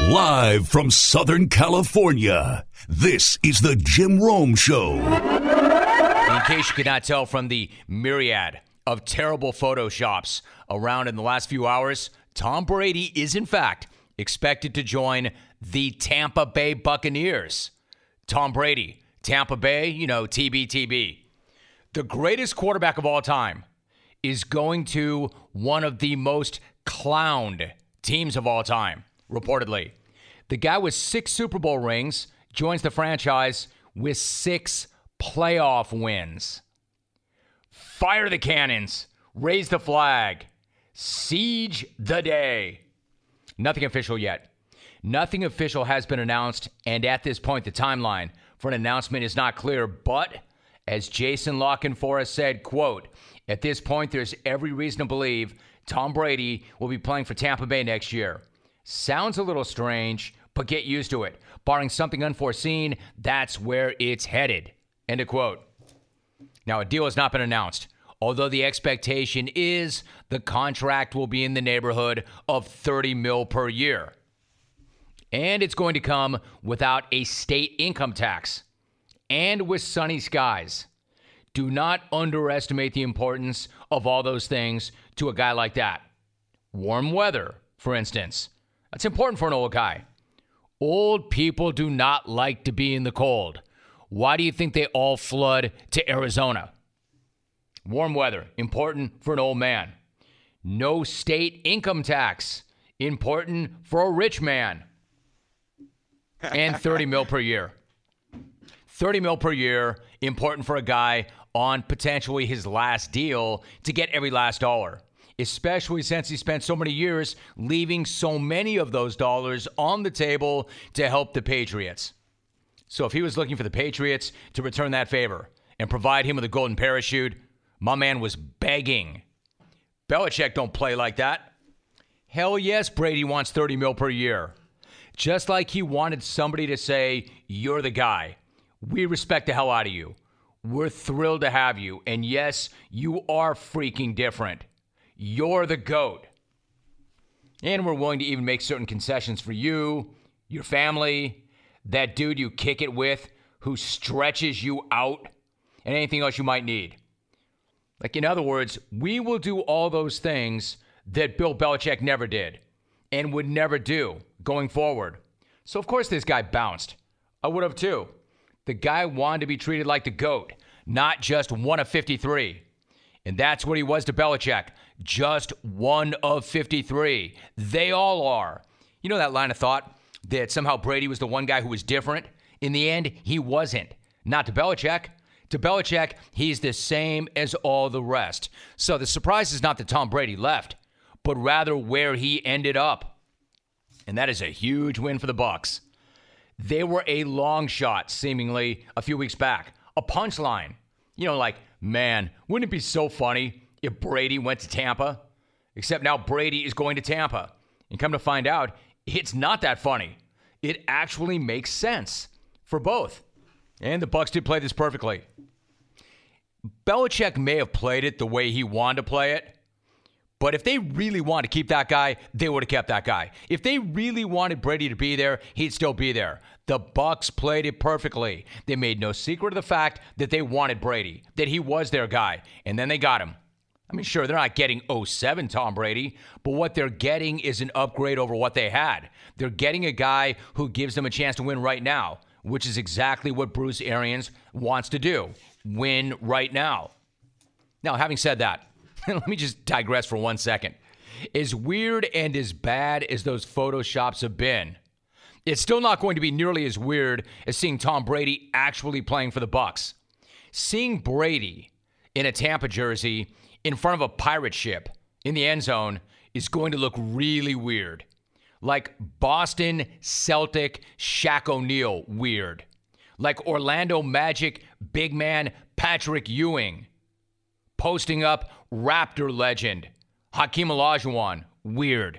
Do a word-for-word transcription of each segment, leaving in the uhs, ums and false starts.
Live from Southern California, this is the Jim Rome Show. In case you could not tell from the myriad of terrible photoshops around in the last few hours, Tom Brady is, in fact, expected to join the Tampa Bay Buccaneers. Tom Brady, Tampa Bay, you know, T B T B. The greatest quarterback of all time is going to one of the most clowned teams of all time, reportedly. The guy with six Super Bowl rings joins the franchise with six playoff wins. Fire the cannons, raise the flag, siege the day. Nothing official yet. Nothing official has been announced, and at this point, the timeline for an announcement is not clear. But as Jason La Canfora said, quote, at this point, there's every reason to believe Tom Brady will be playing for Tampa Bay next year. Sounds a little strange, but get used to it. Barring something unforeseen, that's where it's headed. End of quote. Now, a deal has not been announced, although the expectation is the contract will be in the neighborhood of thirty mil per year. And it's going to come without a state income tax and with sunny skies. Do not underestimate the importance of all those things to a guy like that. Warm weather, for instance. That's important for an old guy. Old people do not like to be in the cold. Why do you think they all flood to Arizona? Warm weather, important for an old man. No state income tax, important for a rich man. And thirty mil per year. thirty mil per year, important for a guy on potentially his last deal to get every last dollar. Especially since he spent so many years leaving so many of those dollars on the table to help the Patriots. So if he was looking for the Patriots to return that favor and provide him with a golden parachute, my man was begging. Belichick don't play like that. Hell yes, Brady wants thirty mil per year. Just like he wanted somebody to say, you're the guy. We respect the hell out of you. We're thrilled to have you. And yes, you are freaking different. You're the GOAT. And we're willing to even make certain concessions for you, your family, that dude you kick it with who stretches you out, and anything else you might need. Like, in other words, we will do all those things that Bill Belichick never did and would never do going forward. So, of course, this guy bounced. I would have too. The guy wanted to be treated like the GOAT, not just one of fifty-three. And that's what he was to Belichick. Just one of fifty-three. They all are. You know that line of thought that somehow Brady was the one guy who was different? In the end, he wasn't. Not to Belichick. To Belichick, he's the same as all the rest. So the surprise is not that Tom Brady left, but rather where he ended up. And that is a huge win for the Bucs. They were a long shot, seemingly, a few weeks back. A punchline. You know, like, man, wouldn't it be so funny if Brady went to Tampa? Except now Brady is going to Tampa. And come to find out, it's not that funny. It actually makes sense for both. And the Bucs did play this perfectly. Belichick may have played it the way he wanted to play it, but if they really wanted to keep that guy, they would have kept that guy. If they really wanted Brady to be there, he'd still be there. The Bucs played it perfectly. They made no secret of the fact that they wanted Brady, that he was their guy, and then they got him. I mean, sure, they're not getting oh seven Tom Brady, but what they're getting is an upgrade over what they had. They're getting a guy who gives them a chance to win right now, which is exactly what Bruce Arians wants to do. Win right now. Now, having said that, let me just digress for one second. As weird and as bad as those photoshops have been, it's still not going to be nearly as weird as seeing Tom Brady actually playing for the Bucs. Seeing Brady in a Tampa jersey in front of a pirate ship in the end zone is going to look really weird. Like Boston Celtic Shaq O'Neal weird. Like Orlando Magic big man Patrick Ewing posting up Raptor legend Hakeem Olajuwon weird.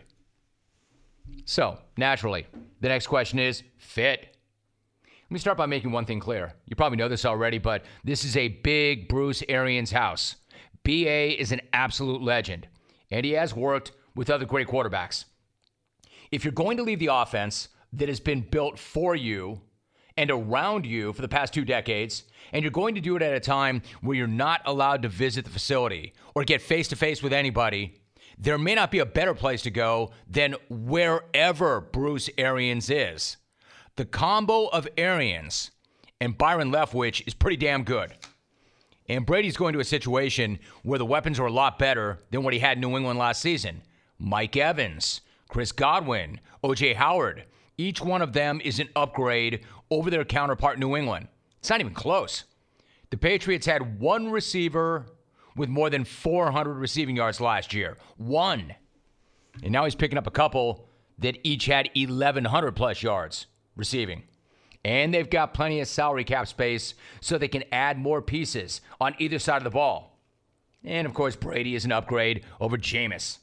So, naturally, the next question is fit. Let me start by making one thing clear. You probably know this already, but this is a big Bruce Arians house. B A is an absolute legend, and he has worked with other great quarterbacks. If you're going to leave the offense that has been built for you and around you for the past two decades, and you're going to do it at a time where you're not allowed to visit the facility or get face-to-face with anybody, there may not be a better place to go than wherever Bruce Arians is. The combo of Arians and Byron Leftwich is pretty damn good. And Brady's going to a situation where the weapons are a lot better than what he had in New England last season. Mike Evans, Chris Godwin, O J Howard, each one of them is an upgrade over their counterpart in New England. It's not even close. The Patriots had one receiver with more than four hundred receiving yards last year. One. And now he's picking up a couple that each had eleven hundred plus yards receiving. And they've got plenty of salary cap space so they can add more pieces on either side of the ball. And, of course, Brady is an upgrade over Jameis.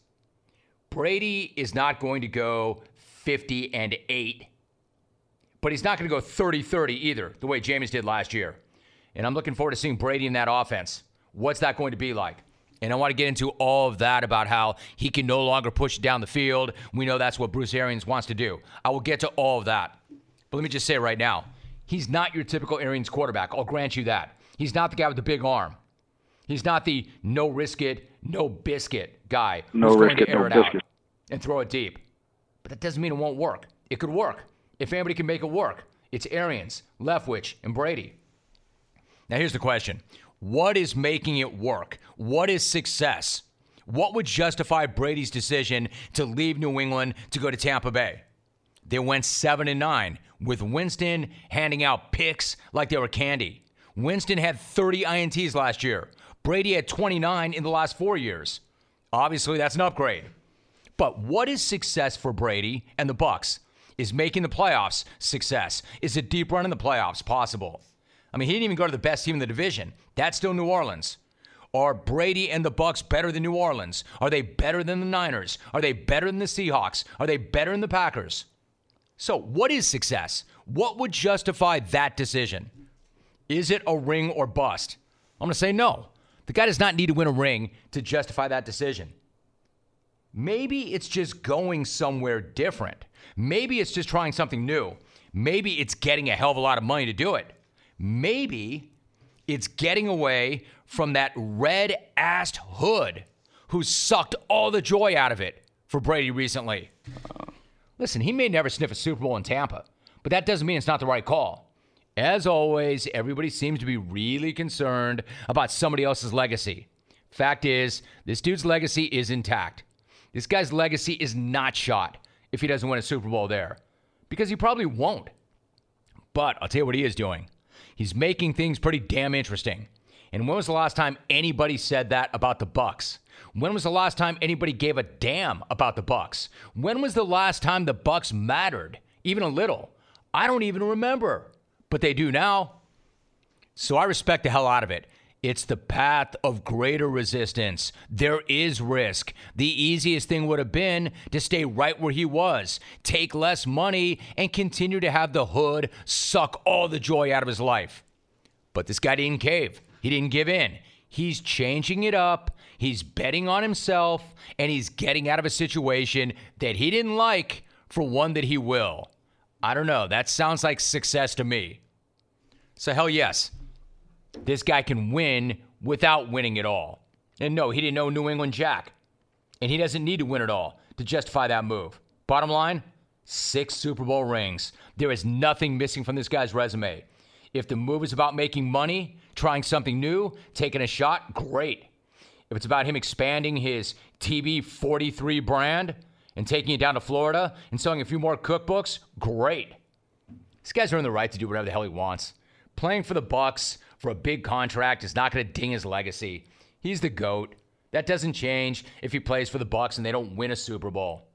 Brady is not going to go fifty and eight, but he's not going to go thirty thirty either, the way Jameis did last year. And I'm looking forward to seeing Brady in that offense. What's that going to be like? And I want to get into all of that about how he can no longer push it down the field. We know that's what Bruce Arians wants to do. I will get to all of that. But let me just say right now, he's not your typical Arians quarterback. I'll grant you that. He's not the guy with the big arm. He's not the no risk it, no biscuit guy no who's risk going to it, air no it biscuit. out and throw it deep. But that doesn't mean it won't work. It could work. If anybody can make it work, it's Arians, Leftwich, and Brady. Now here's the question. What is making it work? What is success? What would justify Brady's decision to leave New England to go to Tampa Bay? They went seven and nine with Winston handing out picks like they were candy. Winston had thirty I N Ts last year. Brady had twenty-nine in the last four years. Obviously, that's an upgrade. But what is success for Brady and the Bucs? Is making the playoffs success? Is a deep run in the playoffs possible? I mean, he didn't even go to the best team in the division. That's still New Orleans. Are Brady and the Bucs better than New Orleans? Are they better than the Niners? Are they better than the Seahawks? Are they better than the Packers? So what is success? What would justify that decision? Is it a ring or bust? I'm going to say no. The guy does not need to win a ring to justify that decision. Maybe it's just going somewhere different. Maybe it's just trying something new. Maybe it's getting a hell of a lot of money to do it. Maybe it's getting away from that red-assed hood who sucked all the joy out of it for Brady recently. Listen, he may never sniff a Super Bowl in Tampa, but that doesn't mean it's not the right call. As always, everybody seems to be really concerned about somebody else's legacy. Fact is, this dude's legacy is intact. This guy's legacy is not shot if he doesn't win a Super Bowl there, because he probably won't. But I'll tell you what he is doing. He's making things pretty damn interesting. And when was the last time anybody said that about the Bucs? When was the last time anybody gave a damn about the Bucs? When was the last time the Bucs mattered, even a little? I don't even remember, but they do now. So I respect the hell out of it. It's the path of greater resistance. There is risk. The easiest thing would have been to stay right where he was, take less money, and continue to have the hood suck all the joy out of his life. But this guy didn't cave. He didn't give in. He's changing it up. He's betting on himself, and he's getting out of a situation that he didn't like for one that he will. I don't know. That sounds like success to me. So hell yes. This guy can win without winning it all. And no, he didn't know New England jack. And he doesn't need to win it all to justify that move. Bottom line, six Super Bowl rings. There is nothing missing from this guy's resume. If the move is about making money, trying something new, taking a shot, great. If it's about him expanding his T B forty-three brand and taking it down to Florida and selling a few more cookbooks, great. This guy's earned the right to do whatever the hell he wants. Playing for the Bucs for a big contract is not going to ding his legacy. He's the GOAT. That doesn't change if he plays for the Bucs and they don't win a Super Bowl.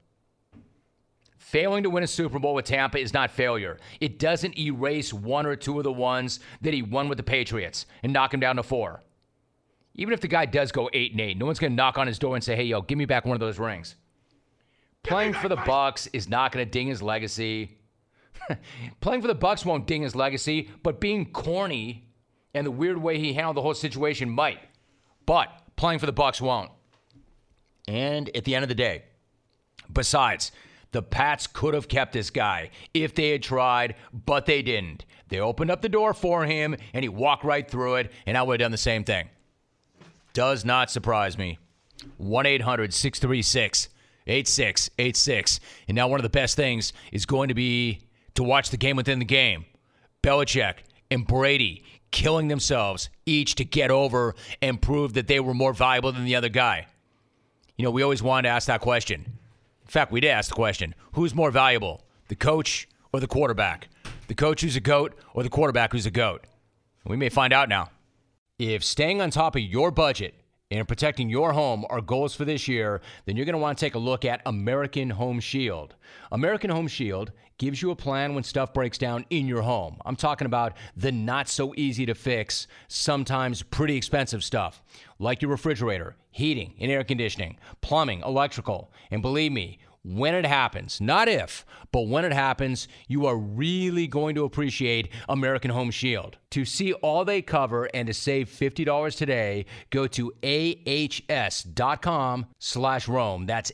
Failing to win a Super Bowl with Tampa is not failure. It doesn't erase one or two of the ones that he won with the Patriots and knock him down to four. Even if the guy does go eight and eight, no one's going to knock on his door and say, hey, yo, give me back one of those rings. Playing for the Bucs is not going to ding his legacy. Playing for the Bucs won't ding his legacy, but being corny and the weird way he handled the whole situation might. But playing for the Bucs won't. And at the end of the day, besides, The Pats could have kept this guy if they had tried, but they didn't. They opened up the door for him, and he walked right through it, and I would have done the same thing. Does not surprise me. one eight hundred six three six eight six eight six. And now one of the best things is going to be to watch the game within the game. Belichick and Brady killing themselves each to get over and prove that they were more valuable than the other guy. You know, we always wanted to ask that question. In fact, we did ask the question, who's more valuable, the coach or the quarterback? The coach who's a GOAT or the quarterback who's a GOAT? We may find out now. If staying on top of your budget and protecting your home are goals for this year, then you're going to want to take a look at American Home Shield. American Home Shield gives you a plan when stuff breaks down in your home. I'm talking about the not so easy to fix, sometimes pretty expensive stuff, like your refrigerator, heating and air conditioning, plumbing, electrical. And believe me, when it happens, not if, but when it happens, you are really going to appreciate American Home Shield. To see all they cover and to save fifty dollars today, go to ahs.com slash Rome. That's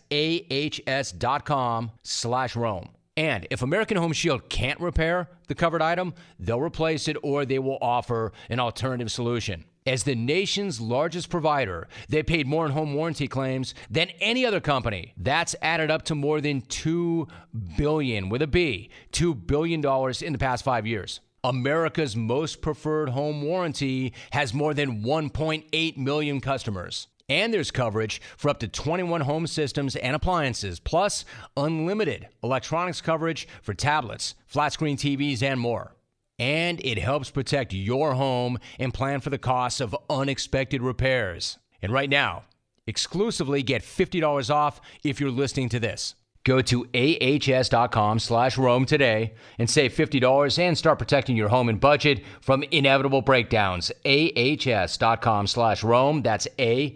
ahs.com slash Rome. And if American Home Shield can't repair the covered item, they'll replace it or they will offer an alternative solution. As the nation's largest provider, they paid more in home warranty claims than any other company. That's added up to more than two billion dollars, with a B, two billion dollars in the past five years. America's most preferred home warranty has more than one point eight million customers. And there's coverage for up to twenty-one home systems and appliances, plus unlimited electronics coverage for tablets, flat screen T Vs, and more. And it helps protect your home and plan for the costs of unexpected repairs. And right now, exclusively get fifty dollars off if you're listening to this. Go to ahs.com slash Rome today and save fifty dollars and start protecting your home and budget from inevitable breakdowns. ahs.com slash Rome. That's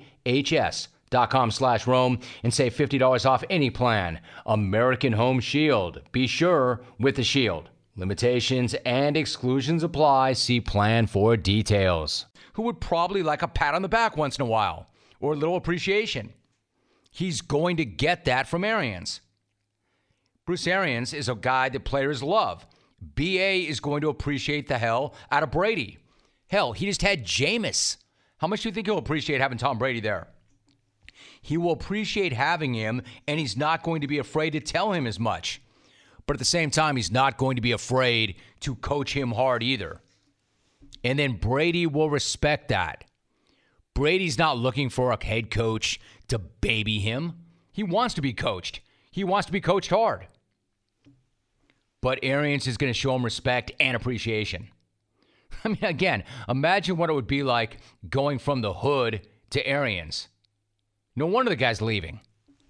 ahs.com slash Rome and save fifty dollars off any plan. American Home Shield. Be sure with the Shield. Limitations and exclusions apply. See plan for details. Who would probably like a pat on the back once in a while or a little appreciation? He's going to get that from Arians. Bruce Arians is a guy that players love. B A is going to appreciate the hell out of Brady. Hell, he just had Jameis. How much do you think he'll appreciate having Tom Brady there? He will appreciate having him, and he's not going to be afraid to tell him as much. But at the same time, he's not going to be afraid to coach him hard either. And then Brady will respect that. Brady's not looking for a head coach to baby him. He wants to be coached. He wants to be coached hard. But Arians is going to show him respect and appreciation. I mean, again, imagine what it would be like going from the hood to Arians. No wonder the guy's leaving.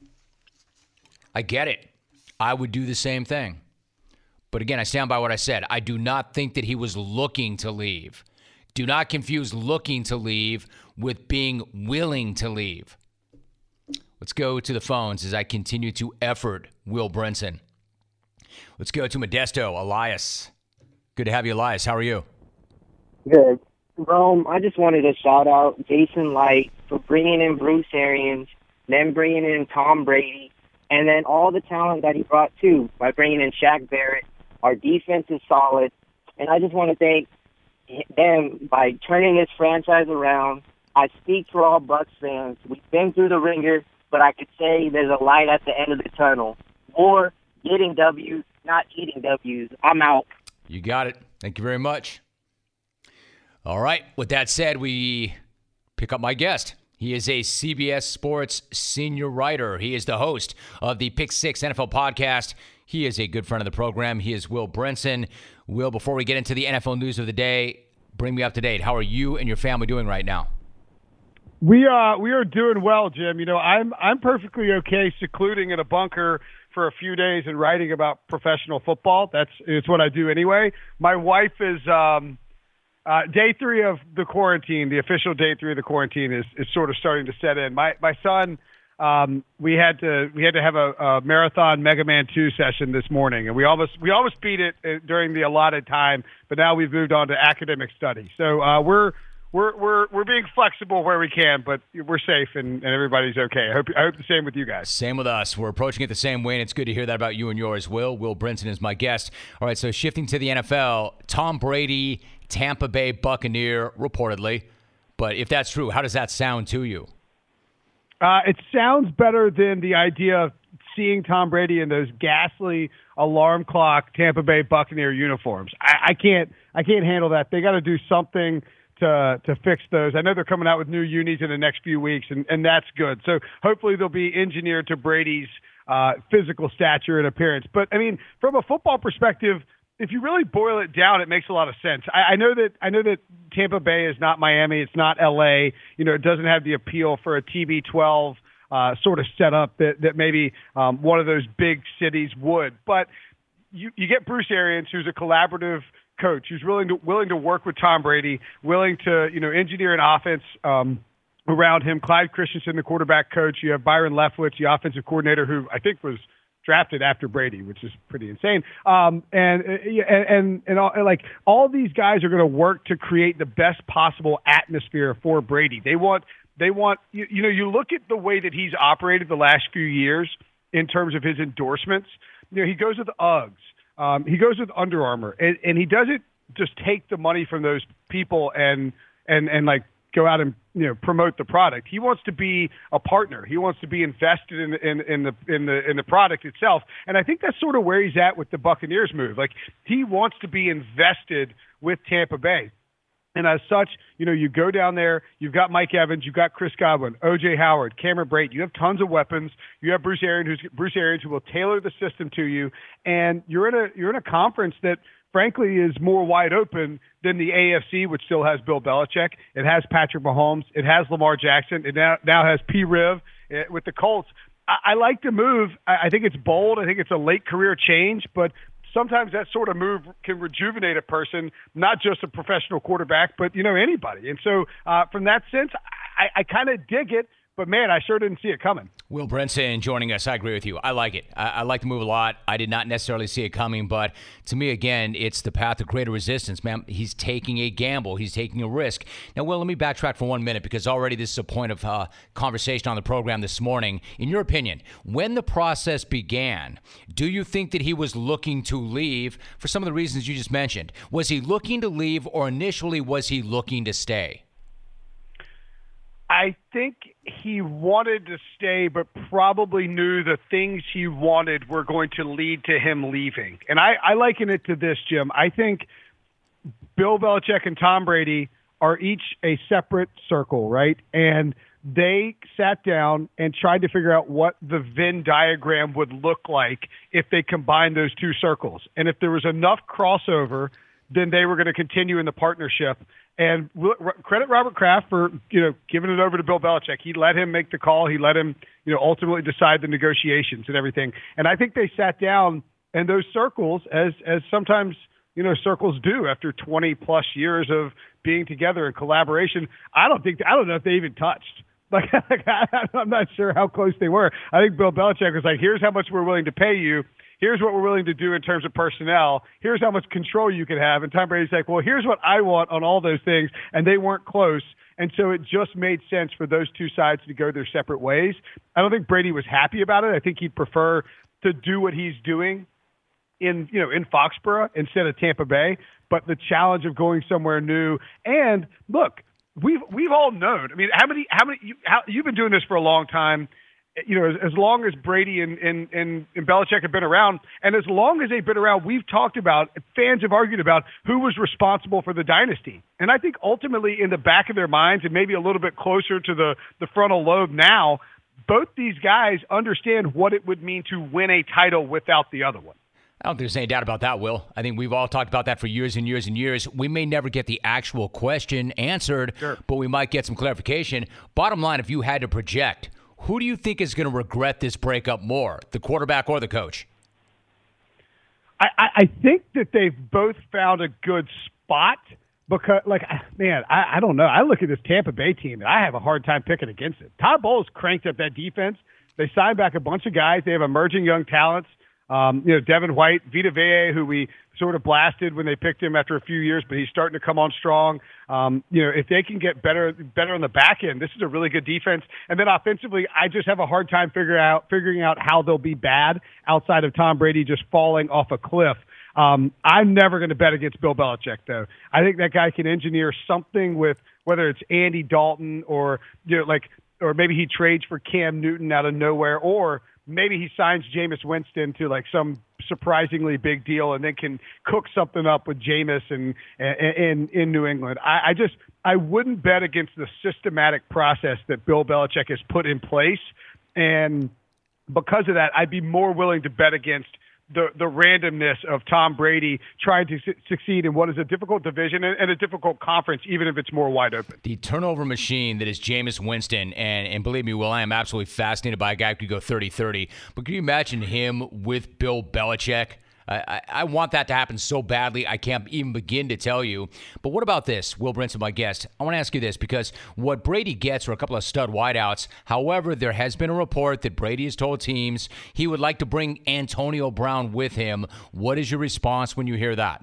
I get it. I would do the same thing. But again, I stand by what I said. I do not think that he was looking to leave. Do not confuse looking to leave with being willing to leave. Let's go to the phones as I continue to effort Will Brinson. Let's go to Modesto, Elias. Good to have you, Elias. How are you? Good. Rome, I just wanted to shout out Jason Light for bringing in Bruce Arians, then bringing in Tom Brady, and then all the talent that he brought, too, by bringing in Shaq Barrett. Our defense is solid, and I just want to thank them by turning this franchise around. I speak for all Bucs fans. We've been through the ringer, but I could say there's a light at the end of the tunnel. More getting W's, not eating W's. I'm out. You got it. Thank you very much. All right. With that said, we pick up my guest. He is a C B S Sports senior writer. He is the host of the Pick Six N F L podcast. He is a good friend of the program. He is Will Brinson. Will, before we get into the N F L news of the day, bring me up to date. How are you and your family doing right now? We uh we are doing well, Jim. You know, I'm I'm perfectly okay secluding in a bunker for a few days and writing about professional football. That's it's what I do anyway. My wife is um uh day three of the quarantine, the official day three of the quarantine is, is sort of starting to set in. My my son um we had to we had to have a, a marathon Mega Man two session this morning, and we almost we almost beat it during the allotted time, but now we've moved on to academic study. So uh we're we're we're we're being flexible where we can, but we're safe and, and everybody's okay. I hope I hope the same with you guys. Same with us. We're approaching it the same way, and it's good to hear that about you and yours. Will Will Brinson is my guest. All right, so shifting to the N F L, Tom Brady, Tampa Bay Buccaneer, reportedly. But if that's true, how does that sound to you? Uh, it sounds better than the idea of seeing Tom Brady in those ghastly alarm clock Tampa Bay Buccaneer uniforms. I, I can't I can't handle that. They got to do something to to fix those. I know they're coming out with new unis in the next few weeks, and, and that's good. So hopefully they'll be engineered to Brady's uh, physical stature and appearance. But, I mean, from a football perspective, if you really boil it down, it makes a lot of sense. I, I know that I know that Tampa Bay is not Miami. It's not L A. You know, it doesn't have the appeal for a T B twelve uh, sort of setup that, that maybe um, one of those big cities would. But you, you get Bruce Arians, who's a collaborative coach, who's willing to willing to work with Tom Brady, willing to you know engineer an offense um, around him. Clyde Christensen, the quarterback coach. You have Byron Leftwich, the offensive coordinator, who I think was drafted after Brady, which is pretty insane. Um, and, and, and, and, all, and like all these guys are going to work to create the best possible atmosphere for Brady. They want, they want, you, you know, you look at the way that he's operated the last few years in terms of his endorsements. You know, he goes with Uggs. Um, he goes with Under Armour, and, and he doesn't just take the money from those people and, and, and like, go out and you know promote the product. He wants to be a partner. He wants to be invested in, in in the in the in the product itself. And I think that's sort of where he's at with the Buccaneers move. Like he wants to be invested with Tampa Bay. And as such, you know, you go down there, you've got Mike Evans, you've got Chris Godwin, O J Howard, Cameron Brate. You have tons of weapons. You have Bruce Arians, who's Bruce Arians, who will tailor the system to you. And you're in a you're in a conference that, frankly, is more wide open than the A F C, which still has Bill Belichick. It has Patrick Mahomes. It has Lamar Jackson. It now, now has P. Riv with the Colts. I, I like the move. I, I think it's bold. I think it's a late career change, but sometimes that sort of move can rejuvenate a person, not just a professional quarterback, but, you know, anybody. And so uh, from that sense, I, I kind of dig it. But, man, I sure didn't see it coming. Will Brinson joining us. I agree with you. I like it. I, I like the move a lot. I did not necessarily see it coming. But to me, again, it's the path of greater resistance, man. He's taking a gamble. He's taking a risk. Now, Will, let me backtrack for one minute because already this is a point of uh, conversation on the program this morning. In your opinion, when the process began, do you think that he was looking to leave for some of the reasons you just mentioned? Was he looking to leave or initially was he looking to stay? I think he wanted to stay, but probably knew the things he wanted were going to lead to him leaving. And I, I liken it to this, Jim. I think Bill Belichick and Tom Brady are each a separate circle, right? And they sat down and tried to figure out what the Venn diagram would look like if they combined those two circles. And if there was enough crossover, then they were going to continue in the partnership. And credit Robert Kraft for, you know, giving it over to Bill Belichick. He let him make the call. He let him, you know, ultimately decide the negotiations and everything. And I think they sat down and those circles, as as sometimes, you know, circles do after twenty plus years of being together in collaboration. I don't think I don't know if they even touched. Like, like I'm not sure how close they were. I think Bill Belichick was like, "Here's how much we're willing to pay you. Here's what we're willing to do in terms of personnel. Here's how much control you can have." And Tom Brady's like, well, here's what I want on all those things. And they weren't close. And so it just made sense for those two sides to go their separate ways. I don't think Brady was happy about it. I think he'd prefer to do what he's doing in, you know, in Foxborough instead of Tampa Bay. But the challenge of going somewhere new. And look, we've, we've all known. I mean, how many, how many, you, how, you've been doing this for a long time. You know, as, as long as Brady and, and, and, and Belichick have been around, and as long as they've been around, we've talked about, fans have argued about who was responsible for the dynasty. And I think ultimately in the back of their minds, and maybe a little bit closer to the, the frontal lobe now, both these guys understand what it would mean to win a title without the other one. I don't think there's any doubt about that, Will. I think we've all talked about that for years and years and years. We may never get the actual question answered, sure, but we might get some clarification. Bottom line, if you had to project, who do you think is going to regret this breakup more, the quarterback or the coach? I, I think that they've both found a good spot because, like, man, I, I don't know. I look at this Tampa Bay team, and I have a hard time picking against it. Todd Bowles cranked up that defense. They signed back a bunch of guys. They have emerging young talents. Um, you know, Devin White, Vita Vea, who we sort of blasted when they picked him after a few years, but he's starting to come on strong. Um, you know, if they can get better, better on the back end, this is a really good defense. And then offensively, I just have a hard time figuring out figuring out how they'll be bad outside of Tom Brady just falling off a cliff. Um, I'm never going to bet against Bill Belichick, though. I think that guy can engineer something with whether it's Andy Dalton or you know, like, or maybe he trades for Cam Newton out of nowhere, or maybe he signs Jameis Winston to like some surprisingly big deal and then can cook something up with Jameis and in in New England. I, I just I wouldn't bet against the systematic process that Bill Belichick has put in place, and because of that, I'd be more willing to bet against the the randomness of Tom Brady trying to su- succeed in what is a difficult division and, and a difficult conference, even if it's more wide open. The turnover machine that is Jameis Winston, and, and believe me, Will, I am absolutely fascinated by a guy who could go thirty thirty, but can you imagine him with Bill Belichick? I, I, I want that to happen so badly, I can't even begin to tell you. But what about this, Will Brinson, my guest? I want to ask you this, because what Brady gets are a couple of stud wideouts. However, there has been a report that Brady has told teams he would like to bring Antonio Brown with him. What is your response when you hear that?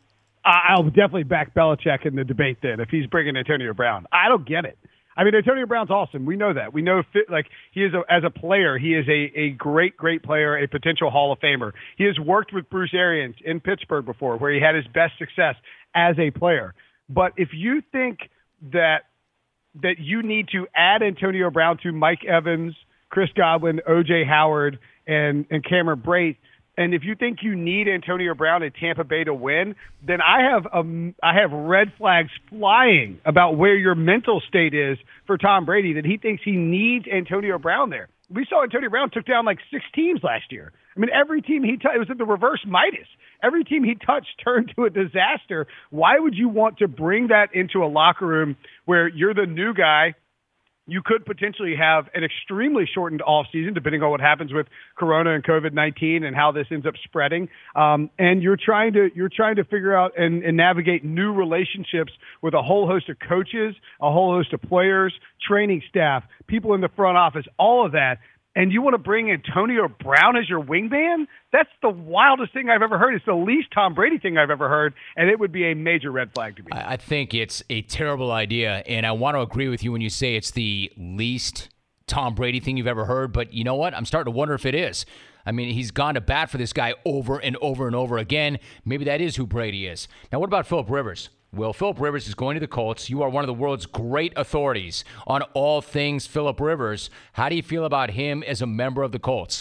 I'll definitely back Belichick in the debate then if he's bringing Antonio Brown. I don't get it. I mean, Antonio Brown's awesome. We know that. We know, like, he is a, as a player, he is a, a great, great player, a potential Hall of Famer. He has worked with Bruce Arians in Pittsburgh before, where he had his best success as a player. But if you think that that you need to add Antonio Brown to Mike Evans, Chris Godwin, O J Howard, and and Cameron Brate, and if you think you need Antonio Brown in Tampa Bay to win, then I have um, I have red flags flying about where your mental state is for Tom Brady, that he thinks he needs Antonio Brown there. We saw Antonio Brown took down like six teams last year. I mean, every team he touched, it was at the reverse Midas. Every team he touched turned to a disaster. Why would you want to bring that into a locker room where you're the new guy? You could potentially have an extremely shortened offseason, depending on what happens with Corona and COVID nineteen and how this ends up spreading. Um, and you're trying to you're trying to figure out and, and navigate new relationships with a whole host of coaches, a whole host of players, training staff, people in the front office, all of that. And you want to bring Antonio Brown as your wingman? That's the wildest thing I've ever heard. It's the least Tom Brady thing I've ever heard, and it would be a major red flag to me. I think it's a terrible idea, and I want to agree with you when you say it's the least Tom Brady thing you've ever heard, but you know what? I'm starting to wonder if it is. I mean, he's gone to bat for this guy over and over and over again. Maybe that is who Brady is. Now, what about Phillip Rivers? Well, Phillip Rivers is going to the Colts. You are one of the world's great authorities on all things Phillip Rivers. How do you feel about him as a member of the Colts?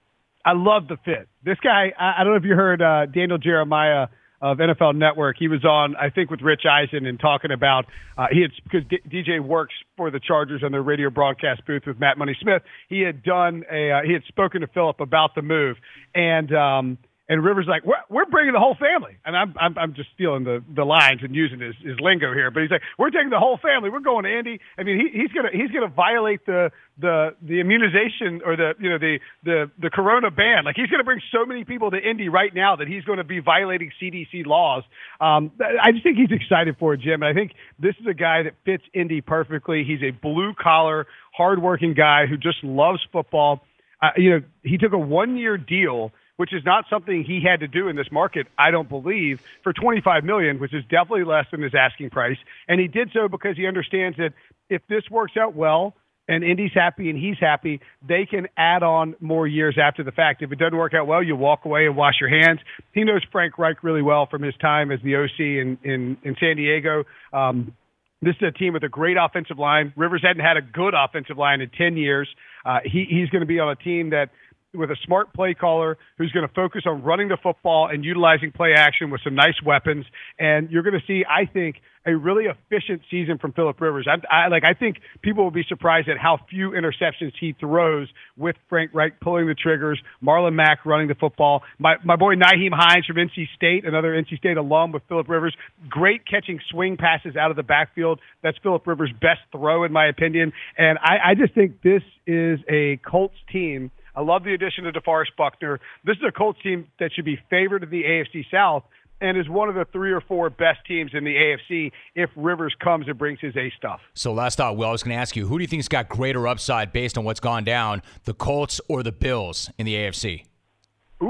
I love the fit. This guy, I, I don't know if you heard uh, Daniel Jeremiah of N F L Network. He was on, I think, with Rich Eisen and talking about uh, he had because D- DJ works for the Chargers on their radio broadcast booth with Matt Money Smith. He had done a uh, he had spoken to Phillip about the move, and um, and Rivers like we're, we're bringing the whole family, and I'm I'm, I'm just stealing the, the lines and using his, his lingo here, but he's like we're taking the whole family. We're going to Indy. I mean he, he's gonna he's gonna violate the the the immunization or the you know the the the Corona ban. Like he's gonna bring so many people to Indy right now that he's going to be violating C D C laws. Um, I just think he's excited for it, Jim. And I think this is a guy that fits Indy perfectly. He's a blue collar, hardworking guy who just loves football. Uh, you know, he took a one year deal, which is not something he had to do in this market, I don't believe, for twenty-five million dollars, which is definitely less than his asking price. And he did so because he understands that if this works out well and Indy's happy and he's happy, they can add on more years after the fact. If it doesn't work out well, you walk away and wash your hands. He knows Frank Reich really well from his time as the O C in, in, in San Diego. Um, This is a team with a great offensive line. Rivers hadn't had a good offensive line in ten years. Uh, he, he's going to be on a team that, with a smart play caller who's going to focus on running the football and utilizing play action with some nice weapons. And you're going to see, I think, a really efficient season from Phillip Rivers. I, I like. I think people will be surprised at how few interceptions he throws with Frank Reich pulling the triggers, Marlon Mack running the football. My my boy Nyheim Hines from N C State, another N C State alum with Phillip Rivers, great catching swing passes out of the backfield. That's Phillip Rivers' best throw, in my opinion. And I, I just think this is a Colts team. I love the addition of DeForest Buckner. This is a Colts team that should be favored in the A F C South and is one of the three or four best teams in the A F C if Rivers comes and brings his A stuff. So last thought, Will, I was going to ask you, who do you think's got greater upside based on what's gone down, the Colts or the Bills in the A F C? Ooh,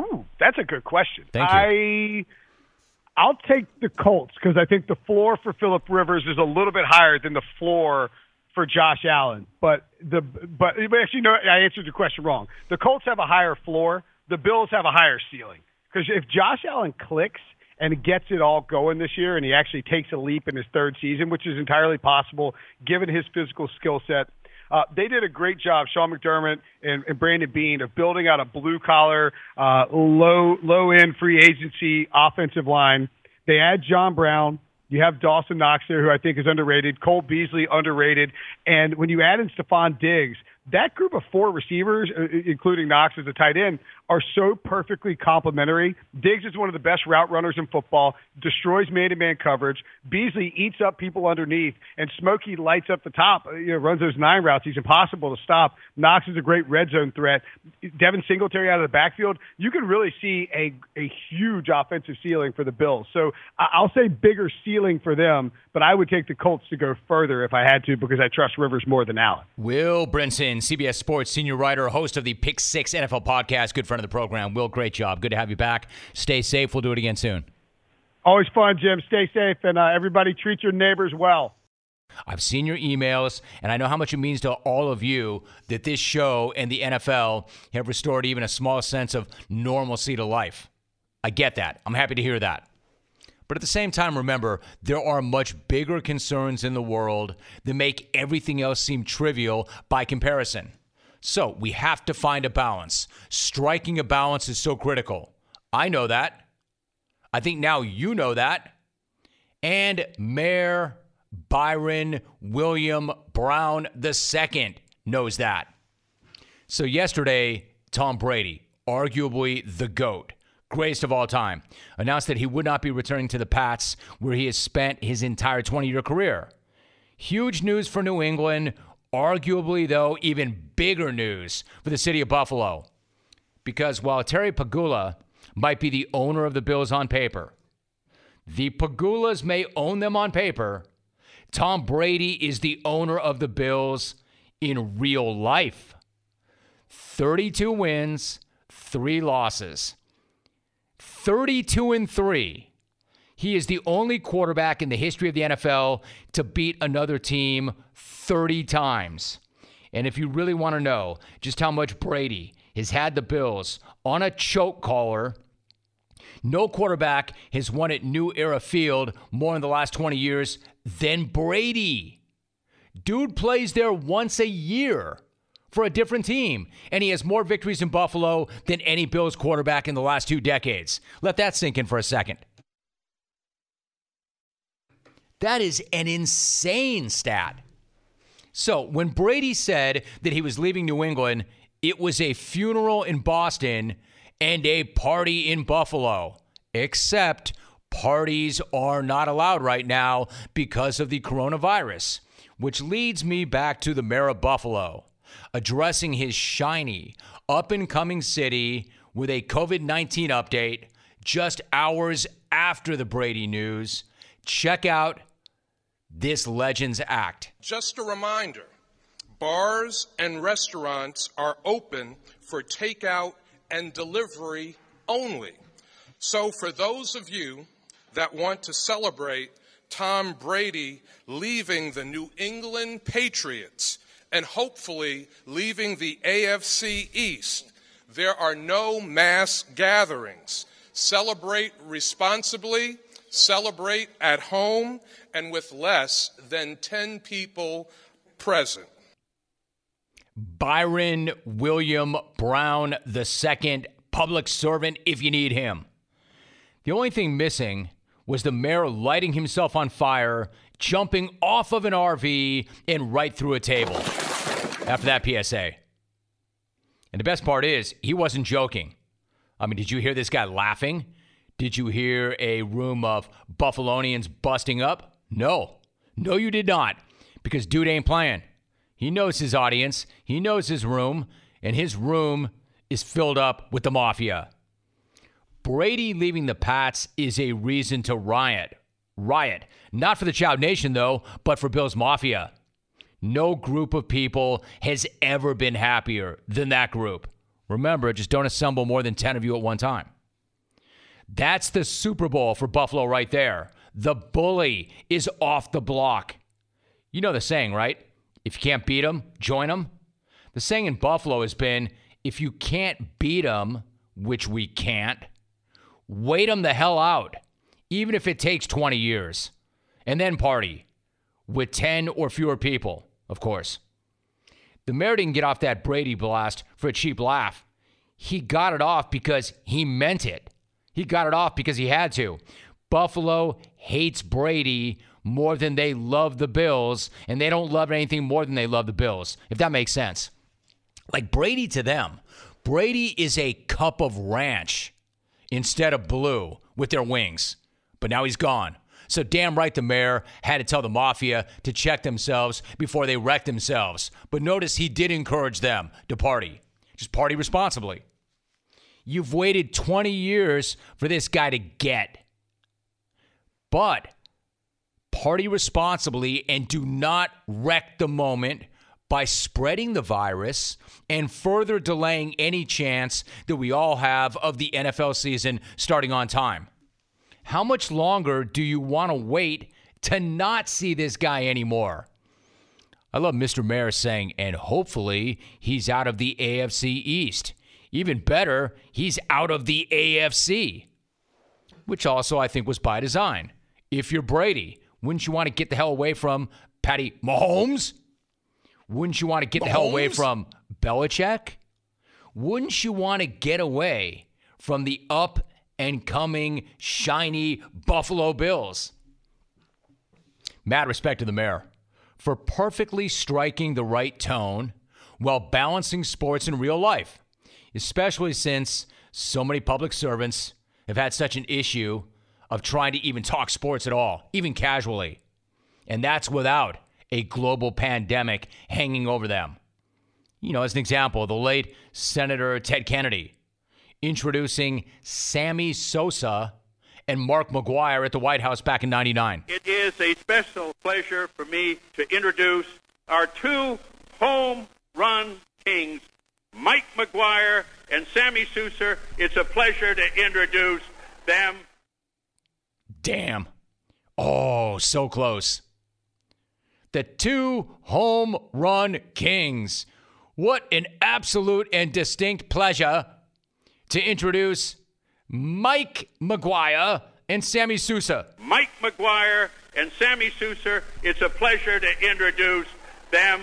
that's a good question. Thank you. I, I'll take the Colts because I think the floor for Phillip Rivers is a little bit higher than the floor for Josh Allen. But the but actually, no, I answered your question wrong. The Colts have a higher floor. The Bills have a higher ceiling. Because if Josh Allen clicks and gets it all going this year and he actually takes a leap in his third season, which is entirely possible given his physical skill set, Uh, they did a great job, Sean McDermott and, and Brandon Beane, of building out a blue-collar, uh, low, low-end free agency offensive line. They add John Brown. You have Dawson Knox there, who I think is underrated. Cole Beasley, underrated. And when you add in Stephon Diggs, that group of four receivers, including Knox as a tight end, are so perfectly complementary. Diggs is one of the best route runners in football, destroys man-to-man coverage. Beasley eats up people underneath, and Smokey lights up the top, you know, runs those nine routes. He's impossible to stop. Knox is a great red zone threat. Devin Singletary out of the backfield, you can really see a, a huge offensive ceiling for the Bills. So I'll say bigger ceiling for them, but I would take the Colts to go further if I had to because I trust Rivers more than Allen. Will Brinson, C B S Sports senior writer, host of the Pick Six N F L podcast, good friend of the program. Will, great job. Good to have you back. Stay safe. We'll do it again soon. Always fun, Jim. Stay safe, and uh, everybody treat your neighbors well. I've seen your emails, and I know how much it means to all of you that this show and the N F L have restored even a small sense of normalcy to life. I get that. I'm happy to hear that. But at the same time, remember, there are much bigger concerns in the world that make everything else seem trivial by comparison. So we have to find a balance. Striking a balance is so critical. I know that. I think now you know that. And Mayor Byron William Brown the Second knows that. So yesterday, Tom Brady, arguably the GOAT, greatest of all time, announced that he would not be returning to the Pats, where he has spent his entire twenty-year career. Huge news for New England. Arguably, though, even bigger news for the city of Buffalo. Because while Terry Pegula might be the owner of the Bills on paper, the Pegulas may own them on paper, Tom Brady is the owner of the Bills in real life. thirty-two wins, three losses. thirty-two and three. He is the only quarterback in the history of the N F L to beat another team thirty times. And if you really want to know just how much Brady has had the Bills on a choke collar, no quarterback has won at New Era Field more in the last twenty years than Brady. Dude plays there once a year for a different team, and he has more victories in Buffalo than any Bills quarterback in the last two decades. Let that sink in for a second. That is an insane stat. So when Brady said that he was leaving New England, it was a funeral in Boston and a party in Buffalo. Except parties are not allowed right now because of the coronavirus, which leads me back to the mayor of Buffalo, addressing his shiny, up-and-coming city with a covid nineteen update just hours after the Brady news. Check out this Legends Act. Just a reminder, bars and restaurants are open for takeout and delivery only. So for those of you that want to celebrate Tom Brady leaving the New England Patriots and hopefully leaving the A F C East, there are no mass gatherings. Celebrate responsibly, celebrate at home, and with less than ten people present. Byron William Brown the Second, public servant if you need him. The only thing missing was the mayor lighting himself on fire, jumping off of an R V and right through a table after that P S A. And the best part is, he wasn't joking. I mean, did you hear this guy laughing? Did you hear a room of Buffalonians busting up? No. No, you did not. Because dude ain't playing. He knows his audience. He knows his room. And his room is filled up with the mafia. Brady leaving the Pats is a reason to riot. Riot. Not for the Chow Nation, though, but for Bill's Mafia. No group of people has ever been happier than that group. Remember, just don't assemble more than ten of you at one time. That's the Super Bowl for Buffalo right there. The bully is off the block. You know the saying, right? If you can't beat them, join them. The saying in Buffalo has been, if you can't beat them, which we can't, wait them the hell out, even if it takes twenty years. And then party with ten or fewer people, of course. The mayor didn't get off that Brady blast for a cheap laugh. He got it off because he meant it. He got it off because he had to. Buffalo hates Brady more than they love the Bills, and they don't love anything more than they love the Bills, if that makes sense. Like Brady to them, Brady is a cup of ranch instead of blue with their wings. But now he's gone. So damn right the mayor had to tell the mafia to check themselves before they wrecked themselves. But notice he did encourage them to party. Just party responsibly. You've waited twenty years for this guy to get. But party responsibly and do not wreck the moment by spreading the virus and further delaying any chance that we all have of the N F L season starting on time. How much longer do you want to wait to not see this guy anymore? I love Mister Mayor saying, and hopefully he's out of the A F C East. Even better, he's out of the A F C, which also I think was by design. If you're Brady, wouldn't you want to get the hell away from Patty Mahomes? Wouldn't you want to get Mahomes? the hell away from Belichick? Wouldn't you want to get away from the up and coming shiny Buffalo Bills? Mad respect to the mayor for perfectly striking the right tone while balancing sports in real life, especially since so many public servants have had such an issue of trying to even talk sports at all, even casually. And that's without a global pandemic hanging over them. You know, as an example, the late Senator Ted Kennedy introducing Sammy Sosa and Mark McGwire at the White House back in ninety-nine. It is a special pleasure for me to introduce our two home run kings, Mike McGwire and Sammy Sosa. It's a pleasure to introduce them. Damn. Oh, so close. The two home run kings. What an absolute and distinct pleasure to introduce Mike McGwire and Sammy Sosa. Mike McGwire and Sammy Sosa, it's a pleasure to introduce them.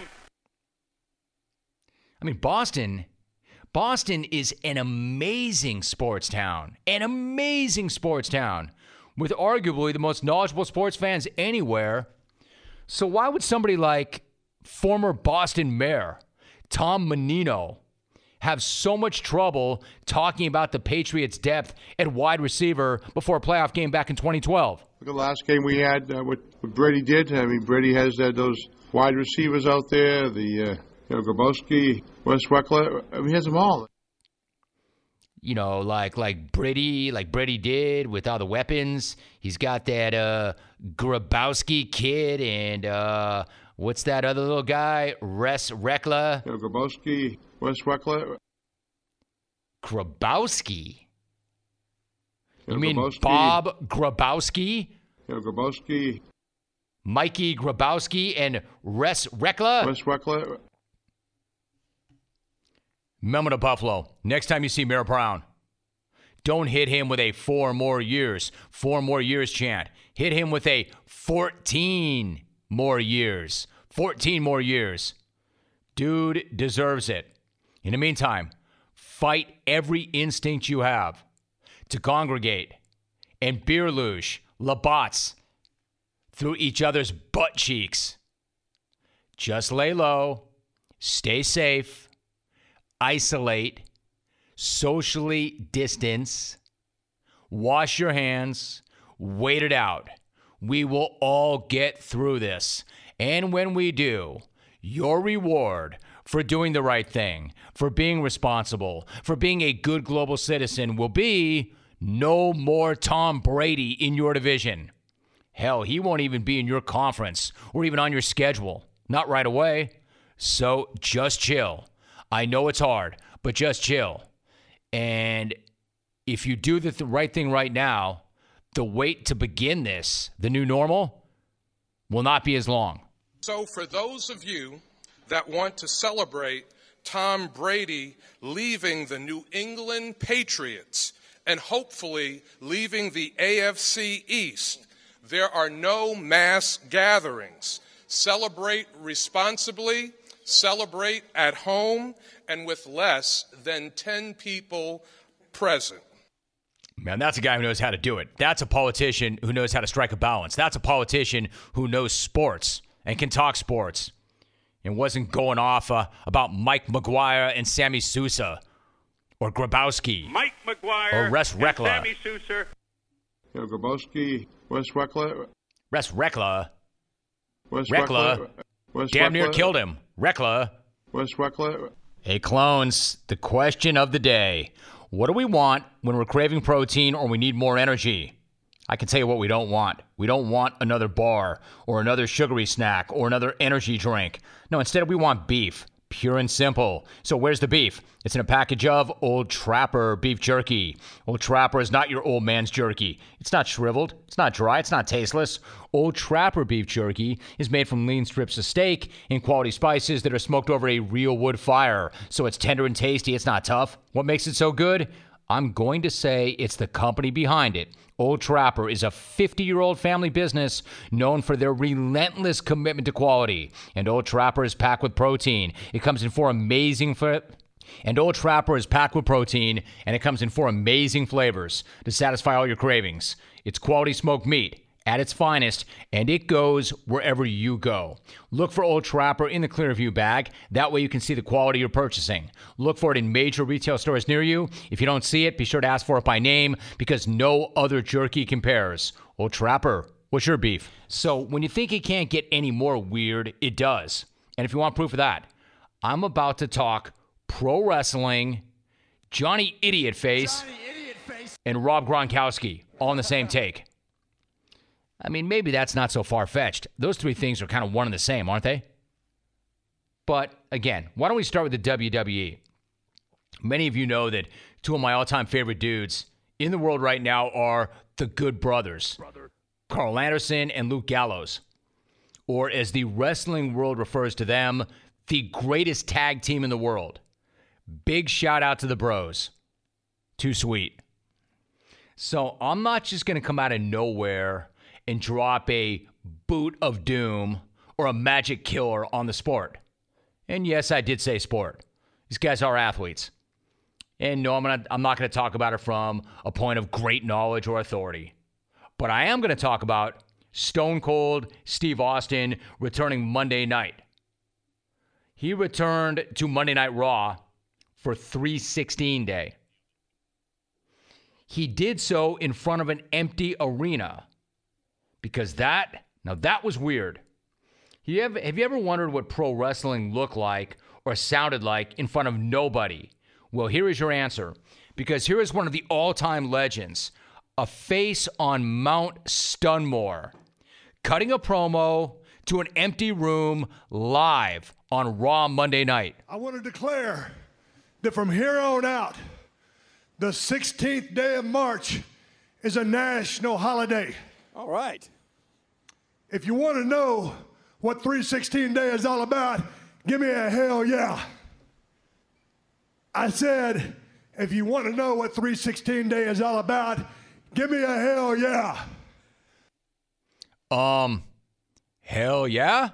I mean, Boston, Boston is an amazing sports town, an amazing sports town with arguably the most knowledgeable sports fans anywhere. So why would somebody like former Boston Mayor Tom Menino have so much trouble talking about the Patriots' depth at wide receiver before a playoff game back in twenty twelve? Look at the last game we had, uh, what, what Brady did. I mean, Brady has uh, those wide receivers out there, the uh, you know, Grabowski, Wes Weckler. I mean, he has them all. You know, like like Brady, like Brady did with all the weapons. He's got that uh, Grabowski kid and uh, what's that other little guy? Res Reckler. You know, Grabowski, Wes Weckler. Grabowski? You, you mean Grabowski. Bob Grabowski? You know, Grabowski. Mikey Grabowski and Res Reckler? Wes Weckler. Remember to Buffalo, next time you see Mayor Brown, don't hit him with a four more years, four more years chant. Hit him with a fourteen more years, fourteen more years. Dude deserves it. In the meantime, fight every instinct you have to congregate and beer luge, Labatt's through each other's butt cheeks. Just lay low, stay safe, isolate, socially distance, wash your hands, wait it out. We will all get through this. And when we do, your reward for doing the right thing, for being responsible, for being a good global citizen will be no more Tom Brady in your division. Hell, he won't even be in your conference or even on your schedule. Not right away. So just chill. I know it's hard, but just chill. And if you do the th- right thing right now, the wait to begin this, the new normal, will not be as long. So for those of you that want to celebrate Tom Brady leaving the New England Patriots and hopefully leaving the A F C East, there are no mass gatherings. Celebrate responsibly, celebrate at home, and with less than ten people present. Man, that's a guy who knows how to do it. That's a politician who knows how to strike a balance. That's a politician who knows sports and can talk sports and wasn't going off uh, about Mike McGuire and Sammy Sosa or Grabowski. Mike McGuire or Wes and Reckler. Sammy Sosa. You know, Grabowski, Wes Reckler. Wes Reckler. Wes Reckler. Wes Damn Reckler. near killed him. Reckler. Wes Reckler. Hey, clones, the question of the day. What do we want when we're craving protein or we need more energy? I can tell you what we don't want. We don't want another bar or another sugary snack or another energy drink. No, instead we want beef. Pure and simple. So where's the beef? It's in a package of Old Trapper beef jerky. Old Trapper is not your old man's jerky. It's not shriveled. It's not dry. It's not tasteless. Old Trapper beef jerky is made from lean strips of steak and quality spices that are smoked over a real wood fire. So it's tender and tasty. It's not tough. What makes it so good? I'm going to say it's the company behind it. Old Trapper is a fifty-year-old family business known for their relentless commitment to quality. And Old Trapper is packed with protein. It comes in four amazing fl- And Old Trapper is packed with protein, and it comes in four amazing flavors to satisfy all your cravings. It's quality smoked meat at its finest, and it goes wherever you go. Look for Old Trapper in the Clearview bag. That way you can see the quality you're purchasing. Look for it in major retail stores near you. If you don't see it, be sure to ask for it by name because no other jerky compares. Old Trapper, what's your beef? So when you think it can't get any more weird, it does. And if you want proof of that, I'm about to talk pro wrestling, Johnny Idiot Face, Johnny Idiot Face, and Rob Gronkowski all in the same take. I mean, maybe that's not so far-fetched. Those three things are kind of one and the same, aren't they? But, again, why don't we start with the W W E? Many of you know that two of my all-time favorite dudes in the world right now are the Good Brothers, Brother. Carl Anderson and Luke Gallows. Or, as the wrestling world refers to them, the greatest tag team in the world. Big shout-out to the bros. Too sweet. So, I'm not just going to come out of nowhere and drop a boot of doom or a magic killer on the sport. And yes, I did say sport. These guys are athletes. And no, I'm, gonna, I'm not going to talk about it from a point of great knowledge or authority. But I am going to talk about Stone Cold Steve Austin returning Monday night. He returned to Monday Night Raw for three sixteen Day. He did so in front of an empty arena. Because that, now that was weird. You have, have you ever wondered what pro wrestling looked like or sounded like in front of nobody? Well, here is your answer. Because here is one of the all-time legends, a face on Mount Stunmore, cutting a promo to an empty room live on Raw Monday night. I want to declare that from here on out, the sixteenth day of March is a national holiday. All right. If you want to know what three sixteen Day is all about, give me a hell yeah. I said, if you want to know what three sixteen Day is all about, give me a hell yeah. Um, hell yeah?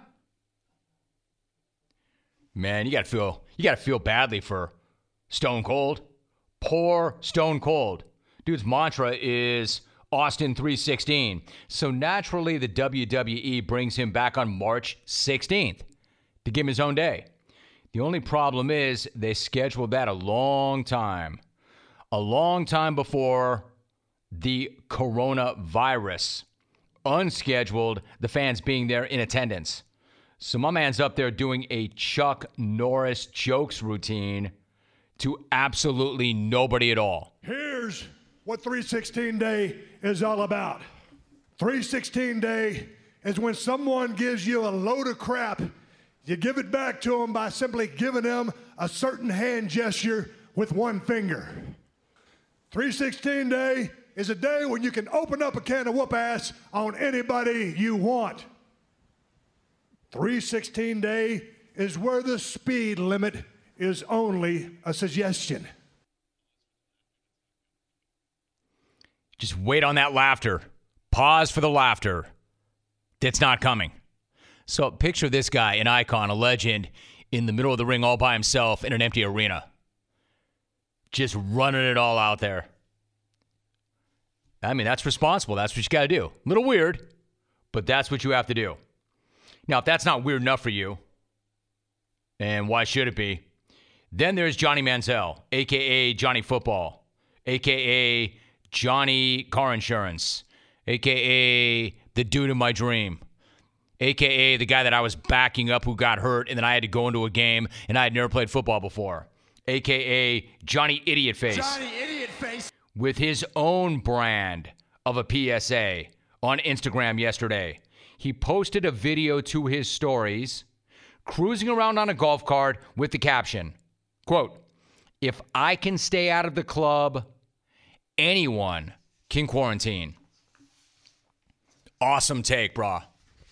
Man, you gotta feel you gotta feel badly for Stone Cold. Poor Stone Cold. Dude's mantra is Austin three sixteen. So naturally, the W W E brings him back on March sixteenth to give him his own day. The only problem is they scheduled that a long time. A long time before the coronavirus. Unscheduled, the fans being there in attendance. So my man's up there doing a Chuck Norris jokes routine to absolutely nobody at all. Here's what three sixteen Day is all about. three sixteen Day is when someone gives you a load of crap, you give it back to them by simply giving them a certain hand gesture with one finger. three sixteen day is a day when you can open up a can of whoop ass on anybody you want. three sixteen day is where the speed limit is only a suggestion. Just wait on that laughter. Pause for the laughter. That's not coming. So picture this guy, an icon, a legend, in the middle of the ring all by himself in an empty arena. Just running it all out there. I mean, that's responsible. That's what you got to do. A little weird, but that's what you have to do. Now, if that's not weird enough for you, and why should it be? Then there's Johnny Manziel, a k a. Johnny Football, a k a. Johnny Car Insurance, a k a the dude in my dream, a k a the guy that I was backing up who got hurt and then I had to go into a game and I had never played football before, a k a. Johnny Idiot Face. Johnny Idiot Face. With his own brand of a P S A on Instagram yesterday. He posted a video to his stories, cruising around on a golf cart with the caption, quote, "If I can stay out of the club, anyone can quarantine." Awesome take, brah.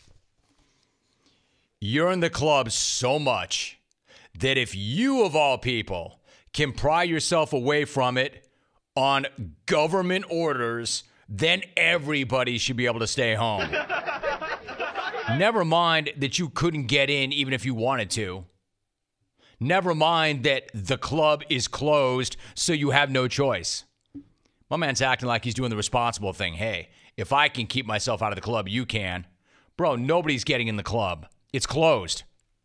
You're in the club so much that if you, of all people, can pry yourself away from it on government orders, then everybody should be able to stay home. Never mind that you couldn't get in even if you wanted to. Never mind that the club is closed, so you have no choice. My man's acting like he's doing the responsible thing. Hey, if I can keep myself out of the club, you can. Bro, nobody's getting in the club. It's closed.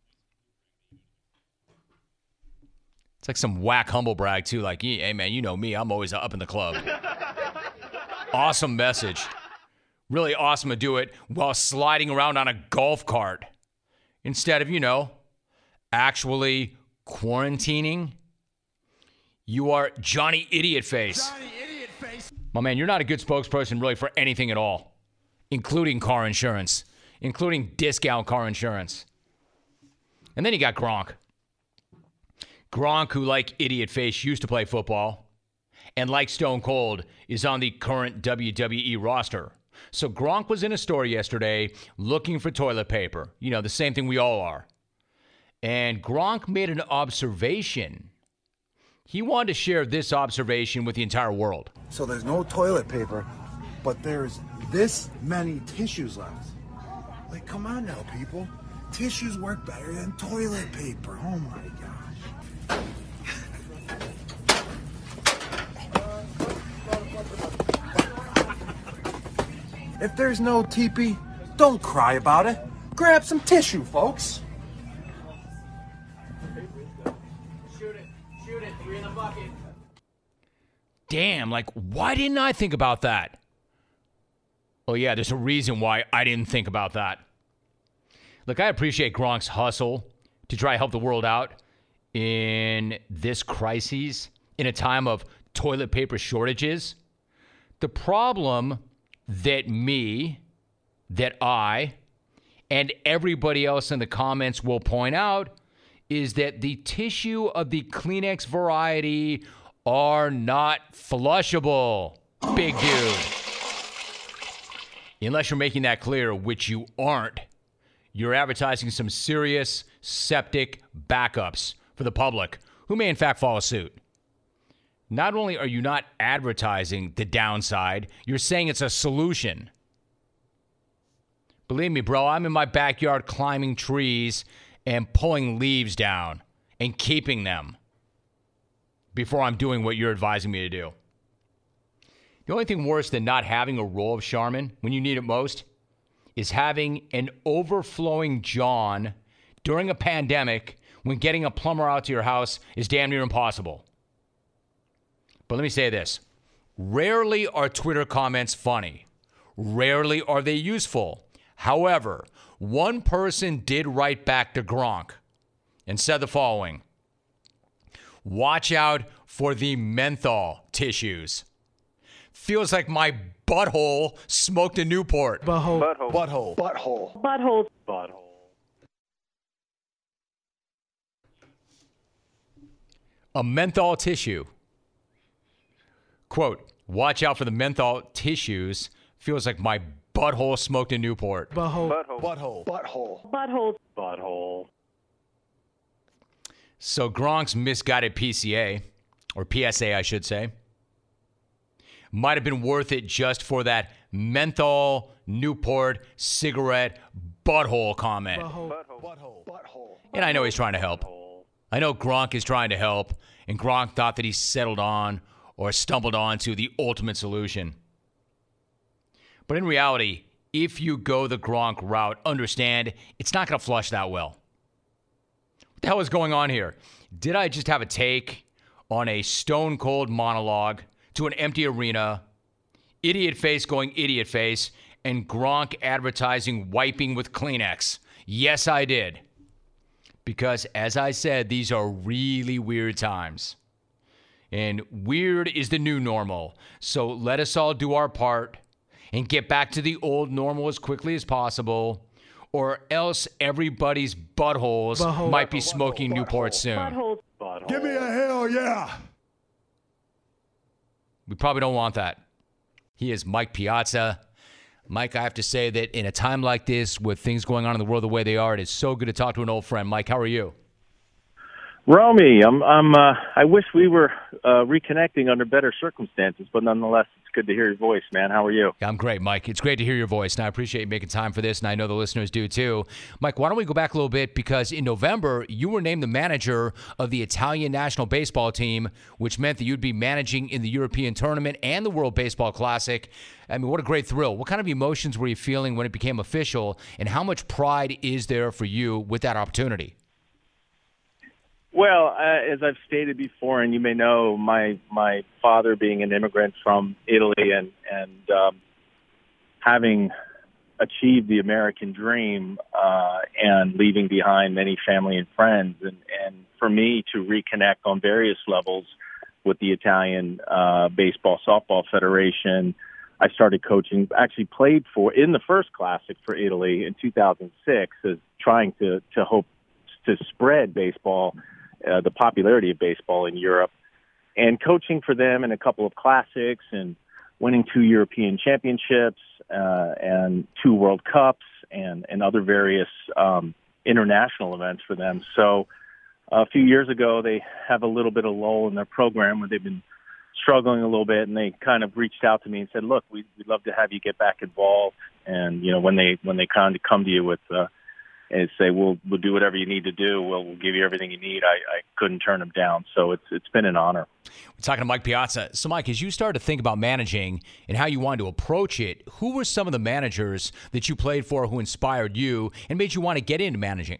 It's like some whack humble brag, too. Like, hey, man, you know me. I'm always up in the club. Awesome message. Really awesome to do it while sliding around on a golf cart instead of, you know, actually quarantining. You are Johnny Idiot Face. Johnny Idiot Face. My man, you're not a good spokesperson really for anything at all, including car insurance, including discount car insurance. And then you got Gronk. Gronk, who like Idiot Face used to play football, and like Stone Cold is on the current W W E roster. So Gronk was in a store yesterday looking for toilet paper. You know, the same thing we all are. And Gronk made an observation. He wanted to share this observation with the entire world. So there's no toilet paper, but there's this many tissues left. Like, come on now, people. Tissues work better than toilet paper. Oh, my gosh. If there's no teepee, don't cry about it. Grab some tissue, folks. Shoot it. Shoot it. Three in the bucket. Damn, like, why didn't I think about that? Oh, yeah, there's a reason why I didn't think about that. Look, I appreciate Gronk's hustle to try to help the world out in this crisis, in a time of toilet paper shortages. The problem that me, that I, and everybody else in the comments will point out is that the tissue of the Kleenex variety are not flushable, big dude. Unless you're making that clear, which you aren't, you're advertising some serious septic backups for the public who may in fact follow suit. Not only are you not advertising the downside, you're saying it's a solution. Believe me, bro, I'm in my backyard climbing trees and pulling leaves down and keeping them before I'm doing what you're advising me to do. The only thing worse than not having a roll of Charmin when you need it most is having an overflowing John during a pandemic when getting a plumber out to your house is damn near impossible. But let me say this. Rarely are Twitter comments funny. Rarely are they useful. However, one person did write back to Gronk and said the following. Watch out for the menthol tissues. Feels like my butthole smoked a Newport. Butthole. Butthole. Butthole. Butthole. Butthole. Butthole. A menthol tissue. Quote, watch out for the menthol tissues. Feels like my butthole smoked in Newport. Butthole. Butthole. Butthole. Butthole. Butthole. So Gronk's misguided P C A, or P S A I should say, might have been worth it just for that menthol Newport cigarette butthole comment. Butthole. Butthole. Butthole. And I know he's trying to help. I know Gronk is trying to help, and Gronk thought that he settled on or stumbled onto the ultimate solution. But in reality, if you go the Gronk route, understand it's not going to flush that well. What the hell is going on here? Did I just have a take on a stone-cold monologue to an empty arena, idiot face going idiot face, and Gronk advertising wiping with Kleenex? Yes, I did. Because, as I said, these are really weird times. And weird is the new normal. So let us all do our part and get back to the old normal as quickly as possible, or else everybody's buttholes Butthole. might be smoking Butthole. Newport Butthole. soon. Butthole. Butthole. Give me a hell yeah. We probably don't want that. He is Mike Piazza. Mike, I have to say that in a time like this, with things going on in the world the way they are, it is so good to talk to an old friend. Mike, how are you? Romy, I'm. I'm. Uh, I wish we were uh, reconnecting under better circumstances, but nonetheless, it's good to hear your voice, man. How are you? I'm great, Mike. It's great to hear your voice, and I appreciate you making time for this, and I know the listeners do too. Mike, why don't we go back a little bit, because in November, you were named the manager of the Italian national baseball team, which meant that you'd be managing in the European tournament and the World Baseball Classic. I mean, what a great thrill. What kind of emotions were you feeling when it became official, and how much pride is there for you with that opportunity? Well, uh, as I've stated before, and you may know, my my father being an immigrant from Italy and and um, having achieved the American dream uh, and leaving behind many family and friends, and, and for me to reconnect on various levels with the Italian uh, Baseball Softball Federation. I started coaching, actually played for in the first Classic for Italy in two thousand six, as trying to to hope to spread baseball. Uh, the popularity of baseball in Europe, and coaching for them in a couple of classics and winning two European championships uh, and two World Cups and, and other various um, international events for them. So a few years ago, they have a little bit of lull in their program where they've been struggling a little bit, and they kind of reached out to me and said, look, we'd, we'd love to have you get back involved. And, you know, when they when they kind of come to you with uh, and say, we'll we'll do whatever you need to do. We'll, we'll give you everything you need. I, I couldn't turn them down. So it's it's been an honor. We're talking to Mike Piazza. So, Mike, as you started to think about managing and how you wanted to approach it, who were some of the managers that you played for who inspired you and made you want to get into managing?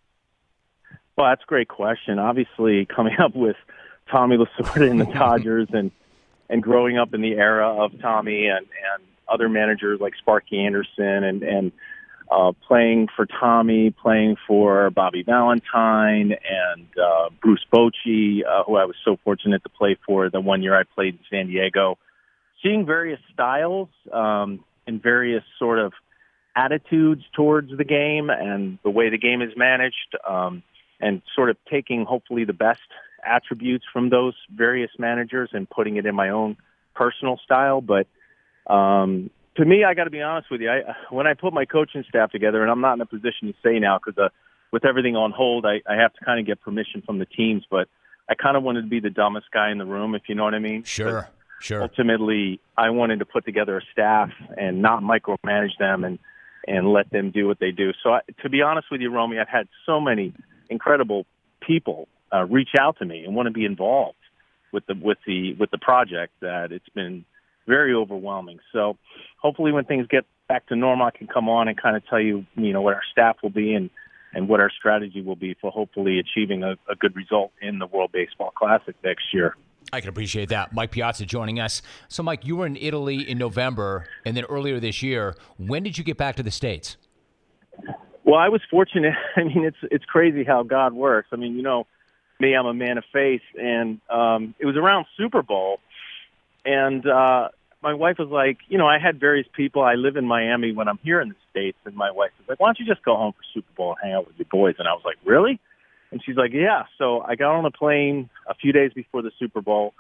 Well, that's a great question. Obviously, coming up with Tommy Lasorda in the Dodgers and and growing up in the era of Tommy and, and other managers like Sparky Anderson and, and Uh, playing for Tommy, playing for Bobby Valentine and uh, Bruce Bochy, uh, who I was so fortunate to play for the one year I played in San Diego. Seeing various styles um, and various sort of attitudes towards the game and the way the game is managed, um, and sort of taking hopefully the best attributes from those various managers and putting it in my own personal style. But um to me, I got to be honest with you. I, when I put my coaching staff together, and I'm not in a position to say now because uh, with everything on hold, I, I have to kind of get permission from the teams. But I kind of wanted to be the dumbest guy in the room, if you know what I mean. Sure, but sure. Ultimately, I wanted to put together a staff and not micromanage them and and let them do what they do. So, I, to be honest with you, Romy, I've had so many incredible people uh, reach out to me and want to be involved with the with the with the project that it's been very overwhelming. So hopefully when things get back to normal, I can come on and kind of tell you, you know, what our staff will be and, and what our strategy will be for hopefully achieving a, a good result in the World Baseball Classic next year. I can appreciate that. Mike Piazza joining us. So, Mike, you were in Italy in November, and then earlier this year. When did you get back to the States? Well, I was fortunate. I mean, it's it's crazy how God works. I mean, you know, me, I'm a man of faith, and um, it was around Super Bowl. And uh, my wife was like, you know, I had various people. I live in Miami when I'm here in the States. And my wife was like, why don't you just go home for Super Bowl and hang out with your boys? And I was like, really? And she's like, yeah. So I got on a plane a few days before the Super Bowl,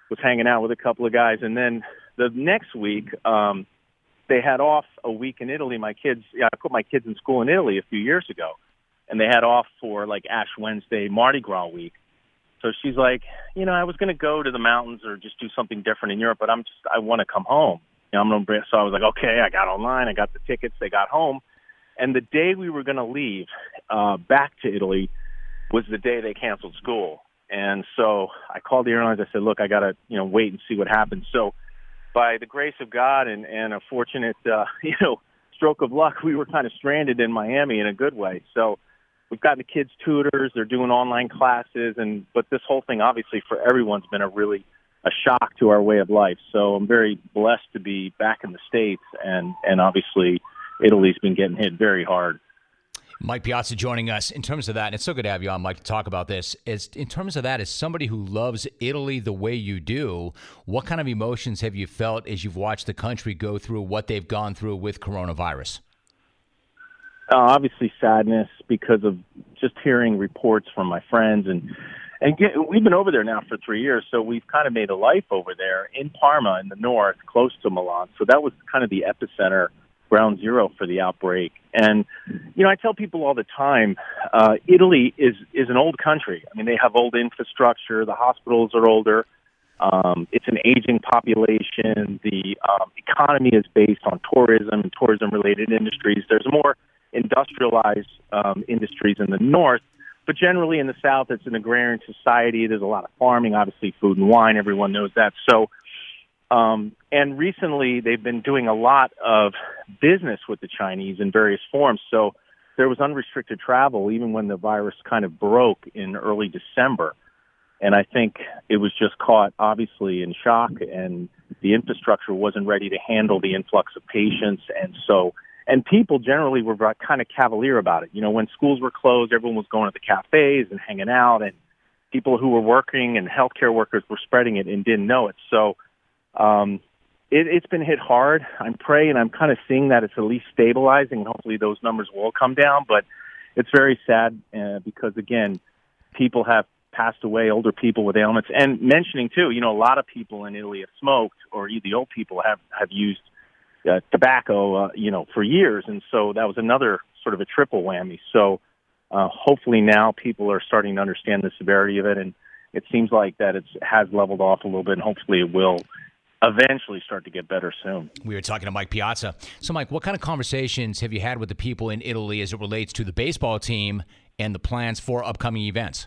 was hanging out with a couple of guys. And then the next week, um, they had off a week in Italy. My kids, yeah, I put my kids in school in Italy a few years ago, and they had off for like Ash Wednesday, Mardi Gras week. So she's like, you know, I was going to go to the mountains or just do something different in Europe, but I'm just, I want to come home. You know, I'm gonna, so I was like, okay, I got online, I got the tickets, they got home. And the day we were going to leave uh, back to Italy was the day they canceled school. And so I called the airlines. I said, look, I got to, you know, wait and see what happens. So by the grace of God and, and a fortunate, uh, you know, stroke of luck, we were kind of stranded in Miami in a good way. So we've gotten the kids tutors. They're doing online classes. And but this whole thing, obviously, for everyone's been a really a shock to our way of life. So I'm very blessed to be back in the States. And, and obviously, Italy's been getting hit very hard. Mike Piazza joining us. In terms of that, and it's so good to have you on, Mike, to talk about this. Is in terms of that, as somebody who loves Italy the way you do, what kind of emotions have you felt as you've watched the country go through what they've gone through with coronavirus? Uh, obviously sadness because of just hearing reports from my friends. And, and get, we've been over there now for three years, so we've kind of made a life over there in Parma in the north, close to Milan. So that was kind of the epicenter, ground zero for the outbreak. And, you know, I tell people all the time, uh, Italy is, is an old country. I mean, they have old infrastructure. The hospitals are older. Um, it's an aging population. The um, economy is based on tourism and tourism-related industries. There's more industrialized um, industries in the north, but generally in the south, it's an agrarian society. There's a lot of farming, obviously food and wine. Everyone knows that. So, Um, and recently they've been doing a lot of business with the Chinese in various forms. So there was unrestricted travel even when the virus kind of broke in early December. And I think it was just caught obviously in shock, and the infrastructure wasn't ready to handle the influx of patients. And so, and people generally were kind of cavalier about it. You know, when schools were closed, everyone was going to the cafes and hanging out, and people who were working and healthcare workers were spreading it and didn't know it. So, Um, it, it's been hit hard. I'm praying. I'm kind of seeing that it's at least stabilizing, and hopefully those numbers will come down. But it's very sad uh, because, again, people have passed away, older people with ailments. And mentioning, too, you know, a lot of people in Italy have smoked, or the old people have, have used uh, tobacco, uh, you know, for years. And so that was another sort of a triple whammy. So uh, hopefully now people are starting to understand the severity of it. And it seems like that it has leveled off a little bit, and hopefully it will eventually start to get better soon. We were talking to Mike Piazza. So, Mike, what kind of conversations have you had with the people in Italy as it relates to the baseball team and the plans for upcoming events?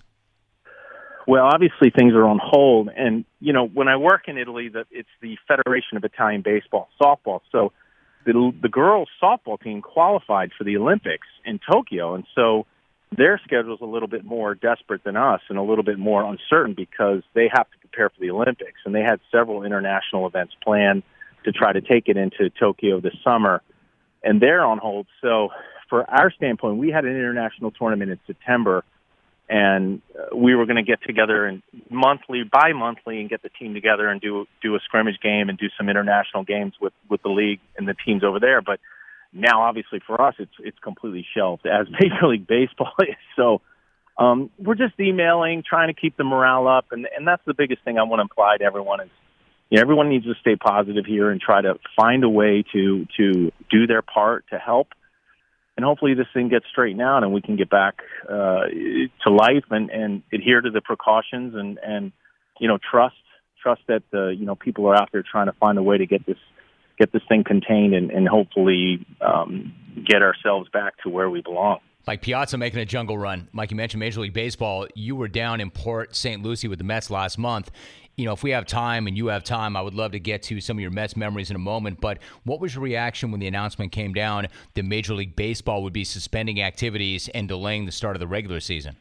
Well, obviously things are on hold. And, you know, when I work in Italy, the, it's the Federation of Italian Baseball Softball. So the, the girls' softball team qualified for the Olympics in Tokyo. And so their schedule is a little bit more desperate than us and a little bit more uncertain because they have to prepare for the Olympics. And they had several international events planned to try to take it into Tokyo this summer, and they're on hold. So for our standpoint, we had an international tournament in September, and we were going to get together and monthly, bi-monthly, and get the team together and do do a scrimmage game and do some international games with, with the league and the teams over there. But now, obviously, for us, it's it's completely shelved, as Major League Baseball is. So um, we're just emailing, trying to keep the morale up, and, and that's the biggest thing I want to imply to everyone is, you know, everyone needs to stay positive here and try to find a way to to do their part to help. And hopefully this thing gets straightened out and we can get back uh, to life and, and adhere to the precautions and, and you know, trust trust that, uh, you know, people are out there trying to find a way to get this get this thing contained and, and hopefully um, get ourselves back to where we belong. Mike Piazza making a jungle run. Mike, you mentioned Major League Baseball. You were down in Port Saint Lucie with the Mets last month. You know, if we have time and you have time, I would love to get to some of your Mets memories in a moment. But what was your reaction when the announcement came down that Major League Baseball would be suspending activities and delaying the start of the regular season?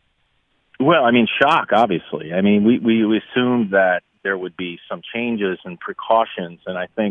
Well, I mean, shock, obviously. I mean, we, we assumed that there would be some changes and precautions, and I think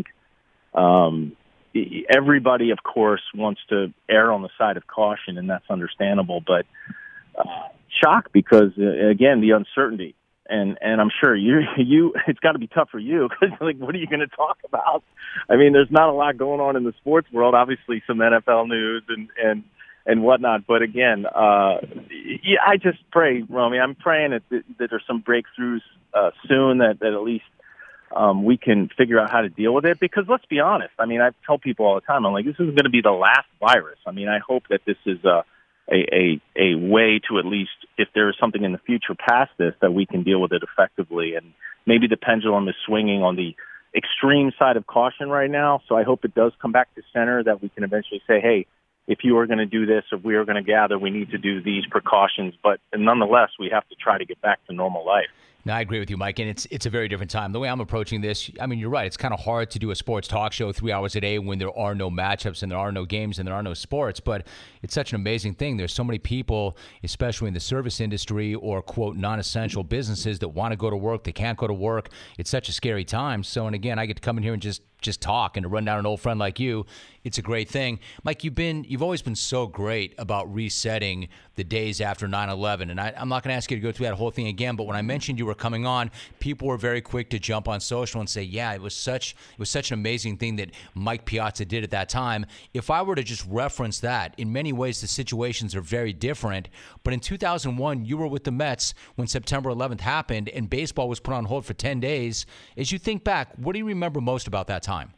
um, everybody, of course, wants to err on the side of caution, and that's understandable. But uh, shock because, uh, again, the uncertainty. And and I'm sure you you it's got to be tough for you because like what are you going to talk about? I mean, there's not a lot going on in the sports world. Obviously, some N F L news and and and whatnot. But again, uh, yeah, I just pray, Romy. I'm praying that, that there's some breakthroughs uh, soon that, that at least um, we can figure out how to deal with it. Because let's be honest. I mean, I tell people all the time, I'm like, this isn't going to be the last virus. I mean, I hope that this is a, a, a, a way to at least, if there is something in the future past this, that we can deal with it effectively. And maybe the pendulum is swinging on the extreme side of caution right now. So I hope it does come back to center, that we can eventually say, hey, if you are going to do this, if we are going to gather, we need to do these precautions. But nonetheless, we have to try to get back to normal life. No, I agree with you, Mike, and it's it's a very different time. The way I'm approaching this, I mean, you're right. It's kind of hard to do a sports talk show three hours a day when there are no matchups and there are no games and there are no sports, but it's such an amazing thing. There's so many people, especially in the service industry or, quote, non-essential businesses that want to go to work. They can't go to work. It's such a scary time. So, and again, I get to come in here and just just talk and to run down an old friend like you. It's a great thing. Mike, you've been, you've always been so great about resetting the days after nine eleven. And I, I'm not going to ask you to go through that whole thing again, but when I mentioned you were coming on, people were very quick to jump on social and say, yeah, it was such, it was such an amazing thing that Mike Piazza did at that time. If I were to just reference that, in many ways, the situations are very different. But in two thousand one, you were with the Mets when September eleventh happened and baseball was put on hold for ten days. As you think back, what do you remember most about that time?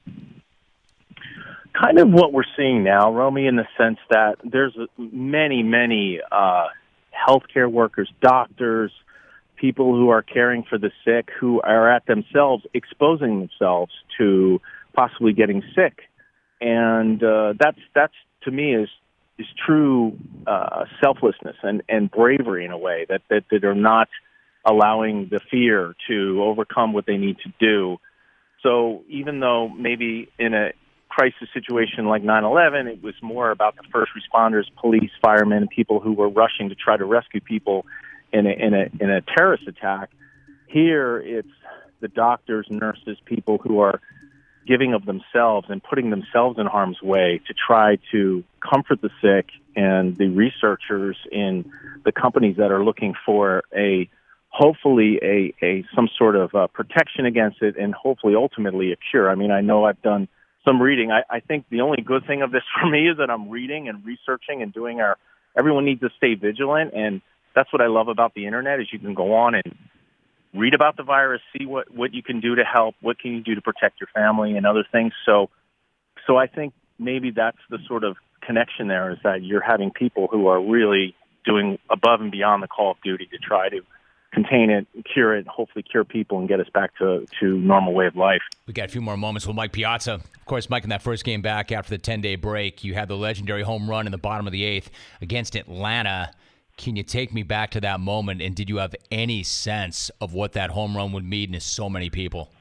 Kind of what we're seeing now, Romy, in the sense that there's many, many uh, healthcare workers, doctors, people who are caring for the sick, who are at themselves exposing themselves to possibly getting sick. And uh, that's, that's to me, is is true uh, selflessness and, and bravery in a way, that, that, that are not allowing the fear to overcome what they need to do. So even though maybe in a crisis situation like nine eleven, it was more about the first responders, police, firemen, people who were rushing to try to rescue people in a, in a, in a terrorist attack. Here, it's the doctors, nurses, people who are giving of themselves and putting themselves in harm's way to try to comfort the sick, and the researchers in the companies that are looking for a hopefully a, a some sort of uh, protection against it, and hopefully ultimately a cure. I mean, I know I've done some reading. I, I think the only good thing of this for me is that I'm reading and researching and doing our, everyone needs to stay vigilant. And that's what I love about the internet, is you can go on and read about the virus, see what, what you can do to help, what can you do to protect your family and other things. So, so I think maybe that's the sort of connection there, is that you're having people who are really doing above and beyond the call of duty to try to contain it, cure it, hopefully cure people and get us back to to normal way of life. We got a few more moments with Mike Piazza. Of course, Mike, in that first game back after the ten-day break, you had the legendary home run in the bottom of the eighth against Atlanta. Can you take me back to that moment, and did you have any sense of what that home run would mean to so many people?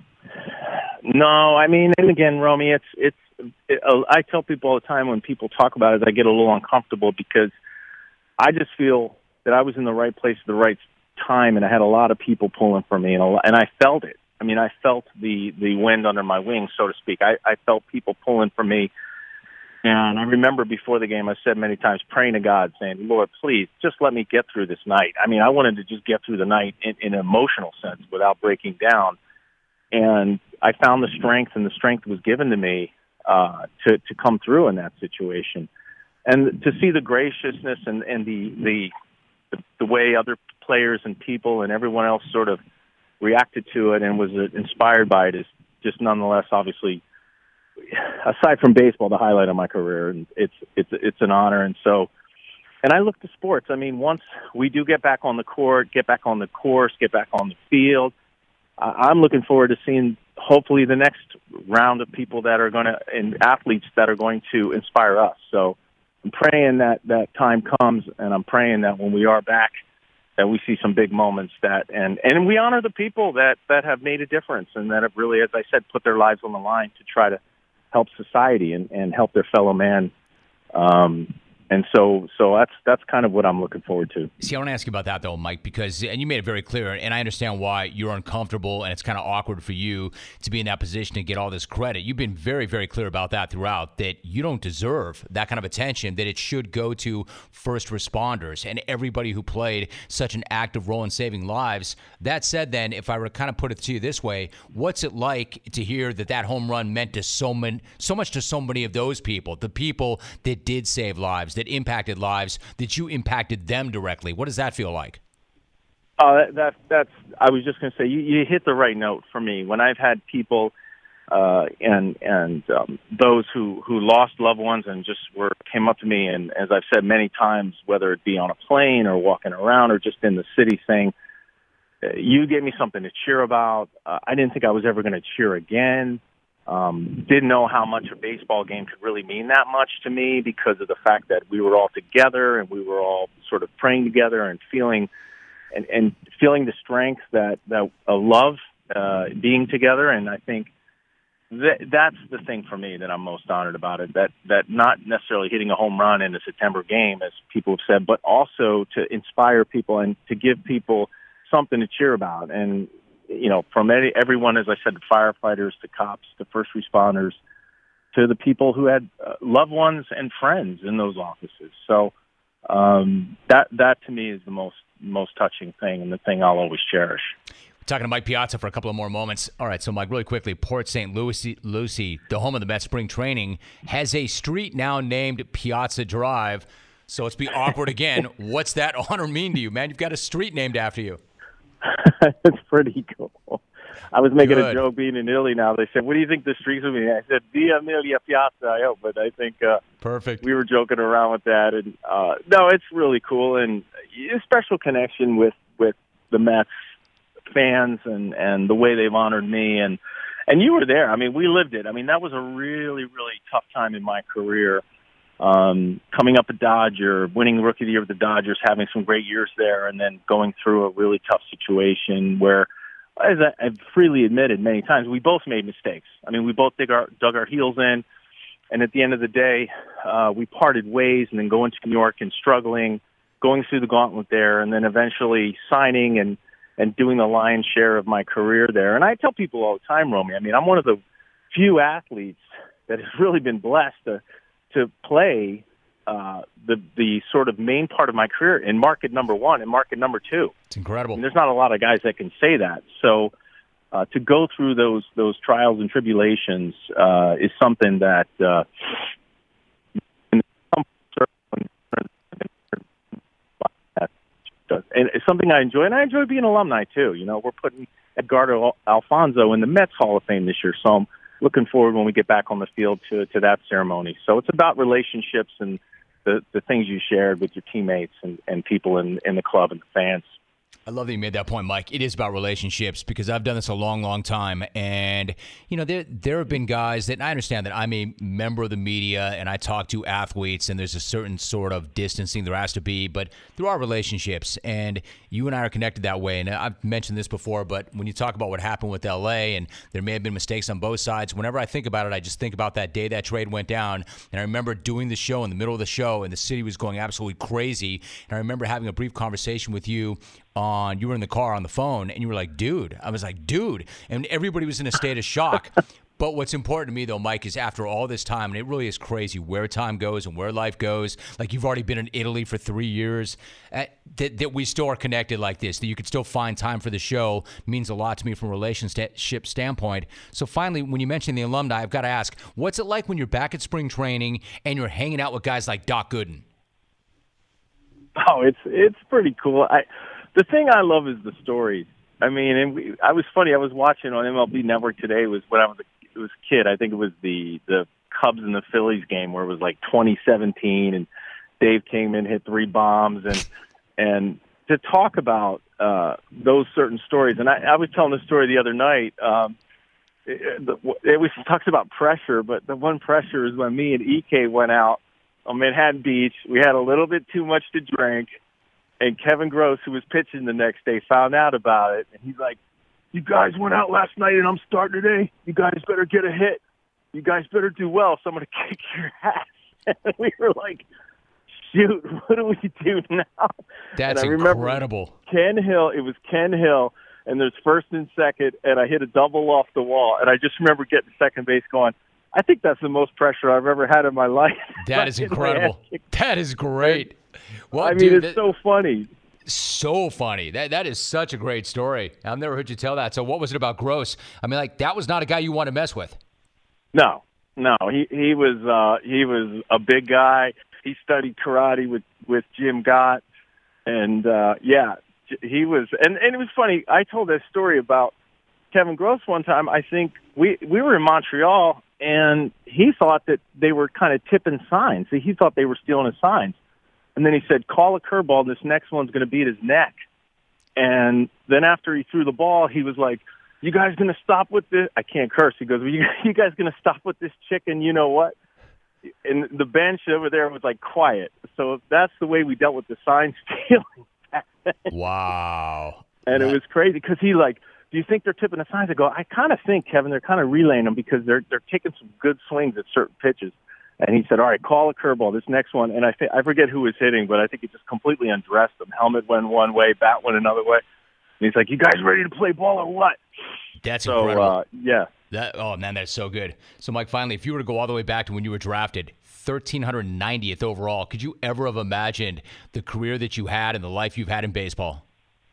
No, I mean, and again, Romy, it's it's. It, uh, I tell people all the time when people talk about it, I get a little uncomfortable, because I just feel that I was in the right place at the right time, and I had a lot of people pulling for me, and a lot, and I felt it. I mean, I felt the the wind under my wings, so to speak. I, I felt people pulling for me, and I remember before the game, I said many times, praying to God, saying, Lord, please, just let me get through this night. I mean, I wanted to just get through the night in, in an emotional sense without breaking down, and I found the strength, and the strength was given to me uh, to to come through in that situation, and to see the graciousness and and the the the, the way other players and people and everyone else sort of reacted to it and was inspired by it is just nonetheless, obviously, aside from baseball, the highlight of my career. And it's, it's, it's an honor. And so, and I look to sports. I mean, once we do get back on the court, get back on the course, get back on the field, I'm looking forward to seeing hopefully the next round of people that are going to, and athletes that are going to inspire us. So I'm praying that that time comes, and I'm praying that when we are back, that we see some big moments, that and, and we honor the people that, that have made a difference and that have really, as I said, put their lives on the line to try to help society and, and help their fellow man. Um, and so so that's that's kind of what I'm looking forward to. See, I want to ask you about that, though, Mike, because, and you made it very clear, and I understand why you're uncomfortable and it's kind of awkward for you to be in that position to get all this credit. You've been very, very clear about that throughout, that you don't deserve that kind of attention, that it should go to first responders and everybody who played such an active role in saving lives. That said, then, if I were to kind of put it to you this way, what's it like to hear that that home run meant to so many, so much to so many of those people, the people that did save lives, lives, that impacted lives, that you impacted them directly. What does that feel like? Oh, that, that that's. I was just going to say you, you hit the right note for me. When I've had people uh, and and um, those who, who lost loved ones and just were came up to me, and as I've said many times, whether it be on a plane or walking around or just in the city, saying, "You gave me something to cheer about." Uh, I didn't think I was ever going to cheer again. Um, didn't know how much a baseball game could really mean that much to me because of the fact that we were all together and we were all sort of praying together and feeling and, and feeling the strength that, that uh, love uh, being together. And I think that that's the thing for me that I'm most honored about it, that, that not necessarily hitting a home run in a September game, as people have said, but also to inspire people and to give people something to cheer about. And you know, from any, everyone, as I said, the firefighters, to cops, to first responders, to the people who had uh, loved ones and friends in those offices. So um, that that to me is the most most touching thing and the thing I'll always cherish. We're talking to Mike Piazza for a couple of more moments. All right, so Mike, really quickly, Port Saint Lucie, Lucie, the home of the Mets spring training, has a street now named Piazza Drive. So it's be awkward again. What's that honor mean to you, man? You've got a street named after you. It's pretty cool. I was making Good. a joke being in Italy now. They said, "What do you think the streets will be?" I said, "Via Emilia Piazza." I hope, but I think uh, perfect. We were joking around with that, and uh, no, it's really cool and a special connection with, with the Mets fans and, and the way they've honored me. And and you were there. I mean, we lived it. I mean, that was a really really tough time in my career. Um, coming up a Dodger, winning Rookie of the Year with the Dodgers, having some great years there, and then going through a really tough situation where, as I, I've freely admitted many times, we both made mistakes. I mean, we both dug our, dug our heels in, and at the end of the day, uh, we parted ways, and then going to New York and struggling, going through the gauntlet there, and then eventually signing and, and doing the lion's share of my career there. And I tell people all the time, Romy, I mean, I'm one of the few athletes that has really been blessed to to play uh, the the sort of main part of my career in market number one and market number two. It's incredible. And there's not a lot of guys that can say that. So uh, to go through those those trials and tribulations uh, is something that uh, and it's something I enjoy, and I enjoy being an alumni too. You know, we're putting Edgardo Alfonzo in the Mets Hall of Fame this year, so I'm looking forward when we get back on the field to to that ceremony. So it's about relationships and the, the things you shared with your teammates and, and people in, in the club and the fans. I love that you made that point, Mike. It is about relationships because I've done this a long, long time. And, you know, there there have been guys that, and I understand that I'm a member of the media and I talk to athletes and there's a certain sort of distancing there has to be, but there are relationships. And you and I are connected that way. And I've mentioned this before, but when you talk about what happened with L A and there may have been mistakes on both sides, whenever I think about it, I just think about that day that trade went down. And I remember doing the show in the middle of the show and the city was going absolutely crazy. And I remember having a brief conversation with you on, you were in the car on the phone and you were like, dude, I was like, dude, and everybody was in a state of shock. But what's important to me though, Mike, is after all this time, and it really is crazy where time goes and where life goes. Like you've already been in Italy for three years, uh, that, that we still are connected like this, that you could still find time for the show means a lot to me from a relationship standpoint. So finally, when you mention the alumni, I've got to ask, what's it like when you're back at spring training and you're hanging out with guys like Doc Gooden? Oh, it's, it's pretty cool. I, The thing I love is the stories. I mean, and we, I was funny. I was watching on M L B Network today. It was when I was a, it was a kid. I think it was the the Cubs and the Phillies game where it was like twenty seventeen, and Dave Kingman hit three bombs, and and to talk about uh, those certain stories. And I, I was telling the story the other night. Um, it, it was it talks about pressure, but the one pressure is when me and E K went out on Manhattan Beach. We had a little bit too much to drink. And Kevin Gross, who was pitching the next day, found out about it. And he's like, "You guys went out last night and I'm starting today. You guys better get a hit. You guys better do well. So I'm going to kick your ass." And we were like, shoot, what do we do now? That's and I incredible. Ken Hill, it was Ken Hill, and there's first and second, and I hit a double off the wall. And I just remember getting to second base going, I think that's the most pressure I've ever had in my life. That is incredible. That is great. Well, I mean, dude, it's that, so funny. So funny. That That is such a great story. I've never heard you tell that. So what was it about Gross? I mean, like, that was not a guy you want to mess with. No, no. He he was uh, he was a big guy. he studied karate with, with Jim Gott. And, uh, yeah, he was – and and it was funny. I told that story about Kevin Gross one time. I think we, we were in Montreal, and he thought that they were kind of tipping signs. He thought they were stealing his signs. And then he said, call a curveball, and this next one's going to beat his neck. And then after he threw the ball, he was like, you guys going to stop with this? I can't curse. He goes, well, you, you guys going to stop with this chicken? You know what? And the bench over there was like quiet. So that's the way we dealt with the sign stealing back then. Wow. And that... it was crazy because he like, do you think they're tipping the signs? I go, I kind of think, Kevin, they're kind of relaying them because they're they're taking some good swings at certain pitches. And he said, all right, call a curveball, this next one. And I think I forget who was hitting, but I think it just completely undressed them. Helmet went one way, bat went another way. And he's like, you guys ready to play ball or what? That's so, incredible. Uh, yeah. That, oh, man, that's so good. So, Mike, finally, if you were to go all the way back to when you were drafted, one thousand three hundred ninetieth overall, could you ever have imagined the career that you had and the life you've had in baseball?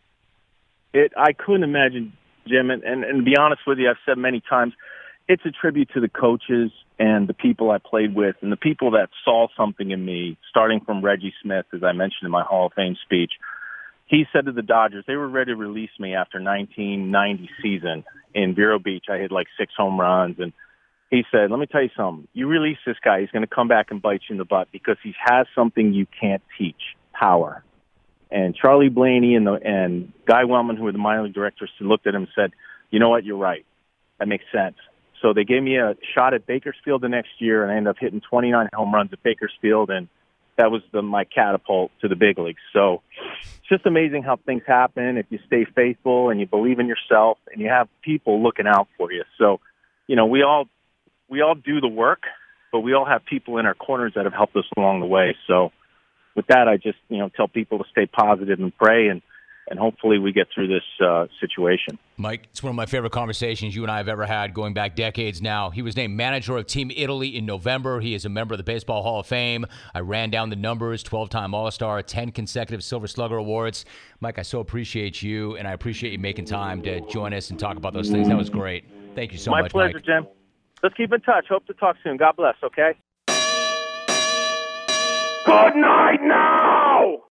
It. I couldn't imagine, Jim. And, and, and to be honest with you, I've said many times, it's a tribute to the coaches and the people I played with and the people that saw something in me, starting from Reggie Smith, as I mentioned in my Hall of Fame speech. He said to the Dodgers, they were ready to release me after nineteen ninety season in Vero Beach. I hit like six home runs. And he said, let me tell you something. You release this guy, he's going to come back and bite you in the butt because he has something you can't teach, power. And Charlie Blaney and, the, and Guy Wellman, who were the minor league directors, looked at him and said, you know what, you're right. That makes sense. So they gave me a shot at Bakersfield the next year, and I ended up hitting twenty-nine home runs at Bakersfield, and that was the, my catapult to the big leagues. So it's just amazing how things happen if you stay faithful and you believe in yourself and you have people looking out for you. So, you know, we all we all do the work, but we all have people in our corners that have helped us along the way. So with that, I just, you know, tell people to stay positive and pray, and, and hopefully we get through this uh, situation. Mike, it's one of my favorite conversations you and I have ever had, going back decades now. He was named manager of Team Italy in November. He is a member of the Baseball Hall of Fame. I ran down the numbers, twelve-time All-Star, ten consecutive Silver Slugger awards. Mike, I so appreciate you, and I appreciate you making time to join us and talk about those things. That was great. Thank you so my much, pleasure, Mike. Jim. Let's keep in touch. Hope to talk soon. God bless, okay? Good night now!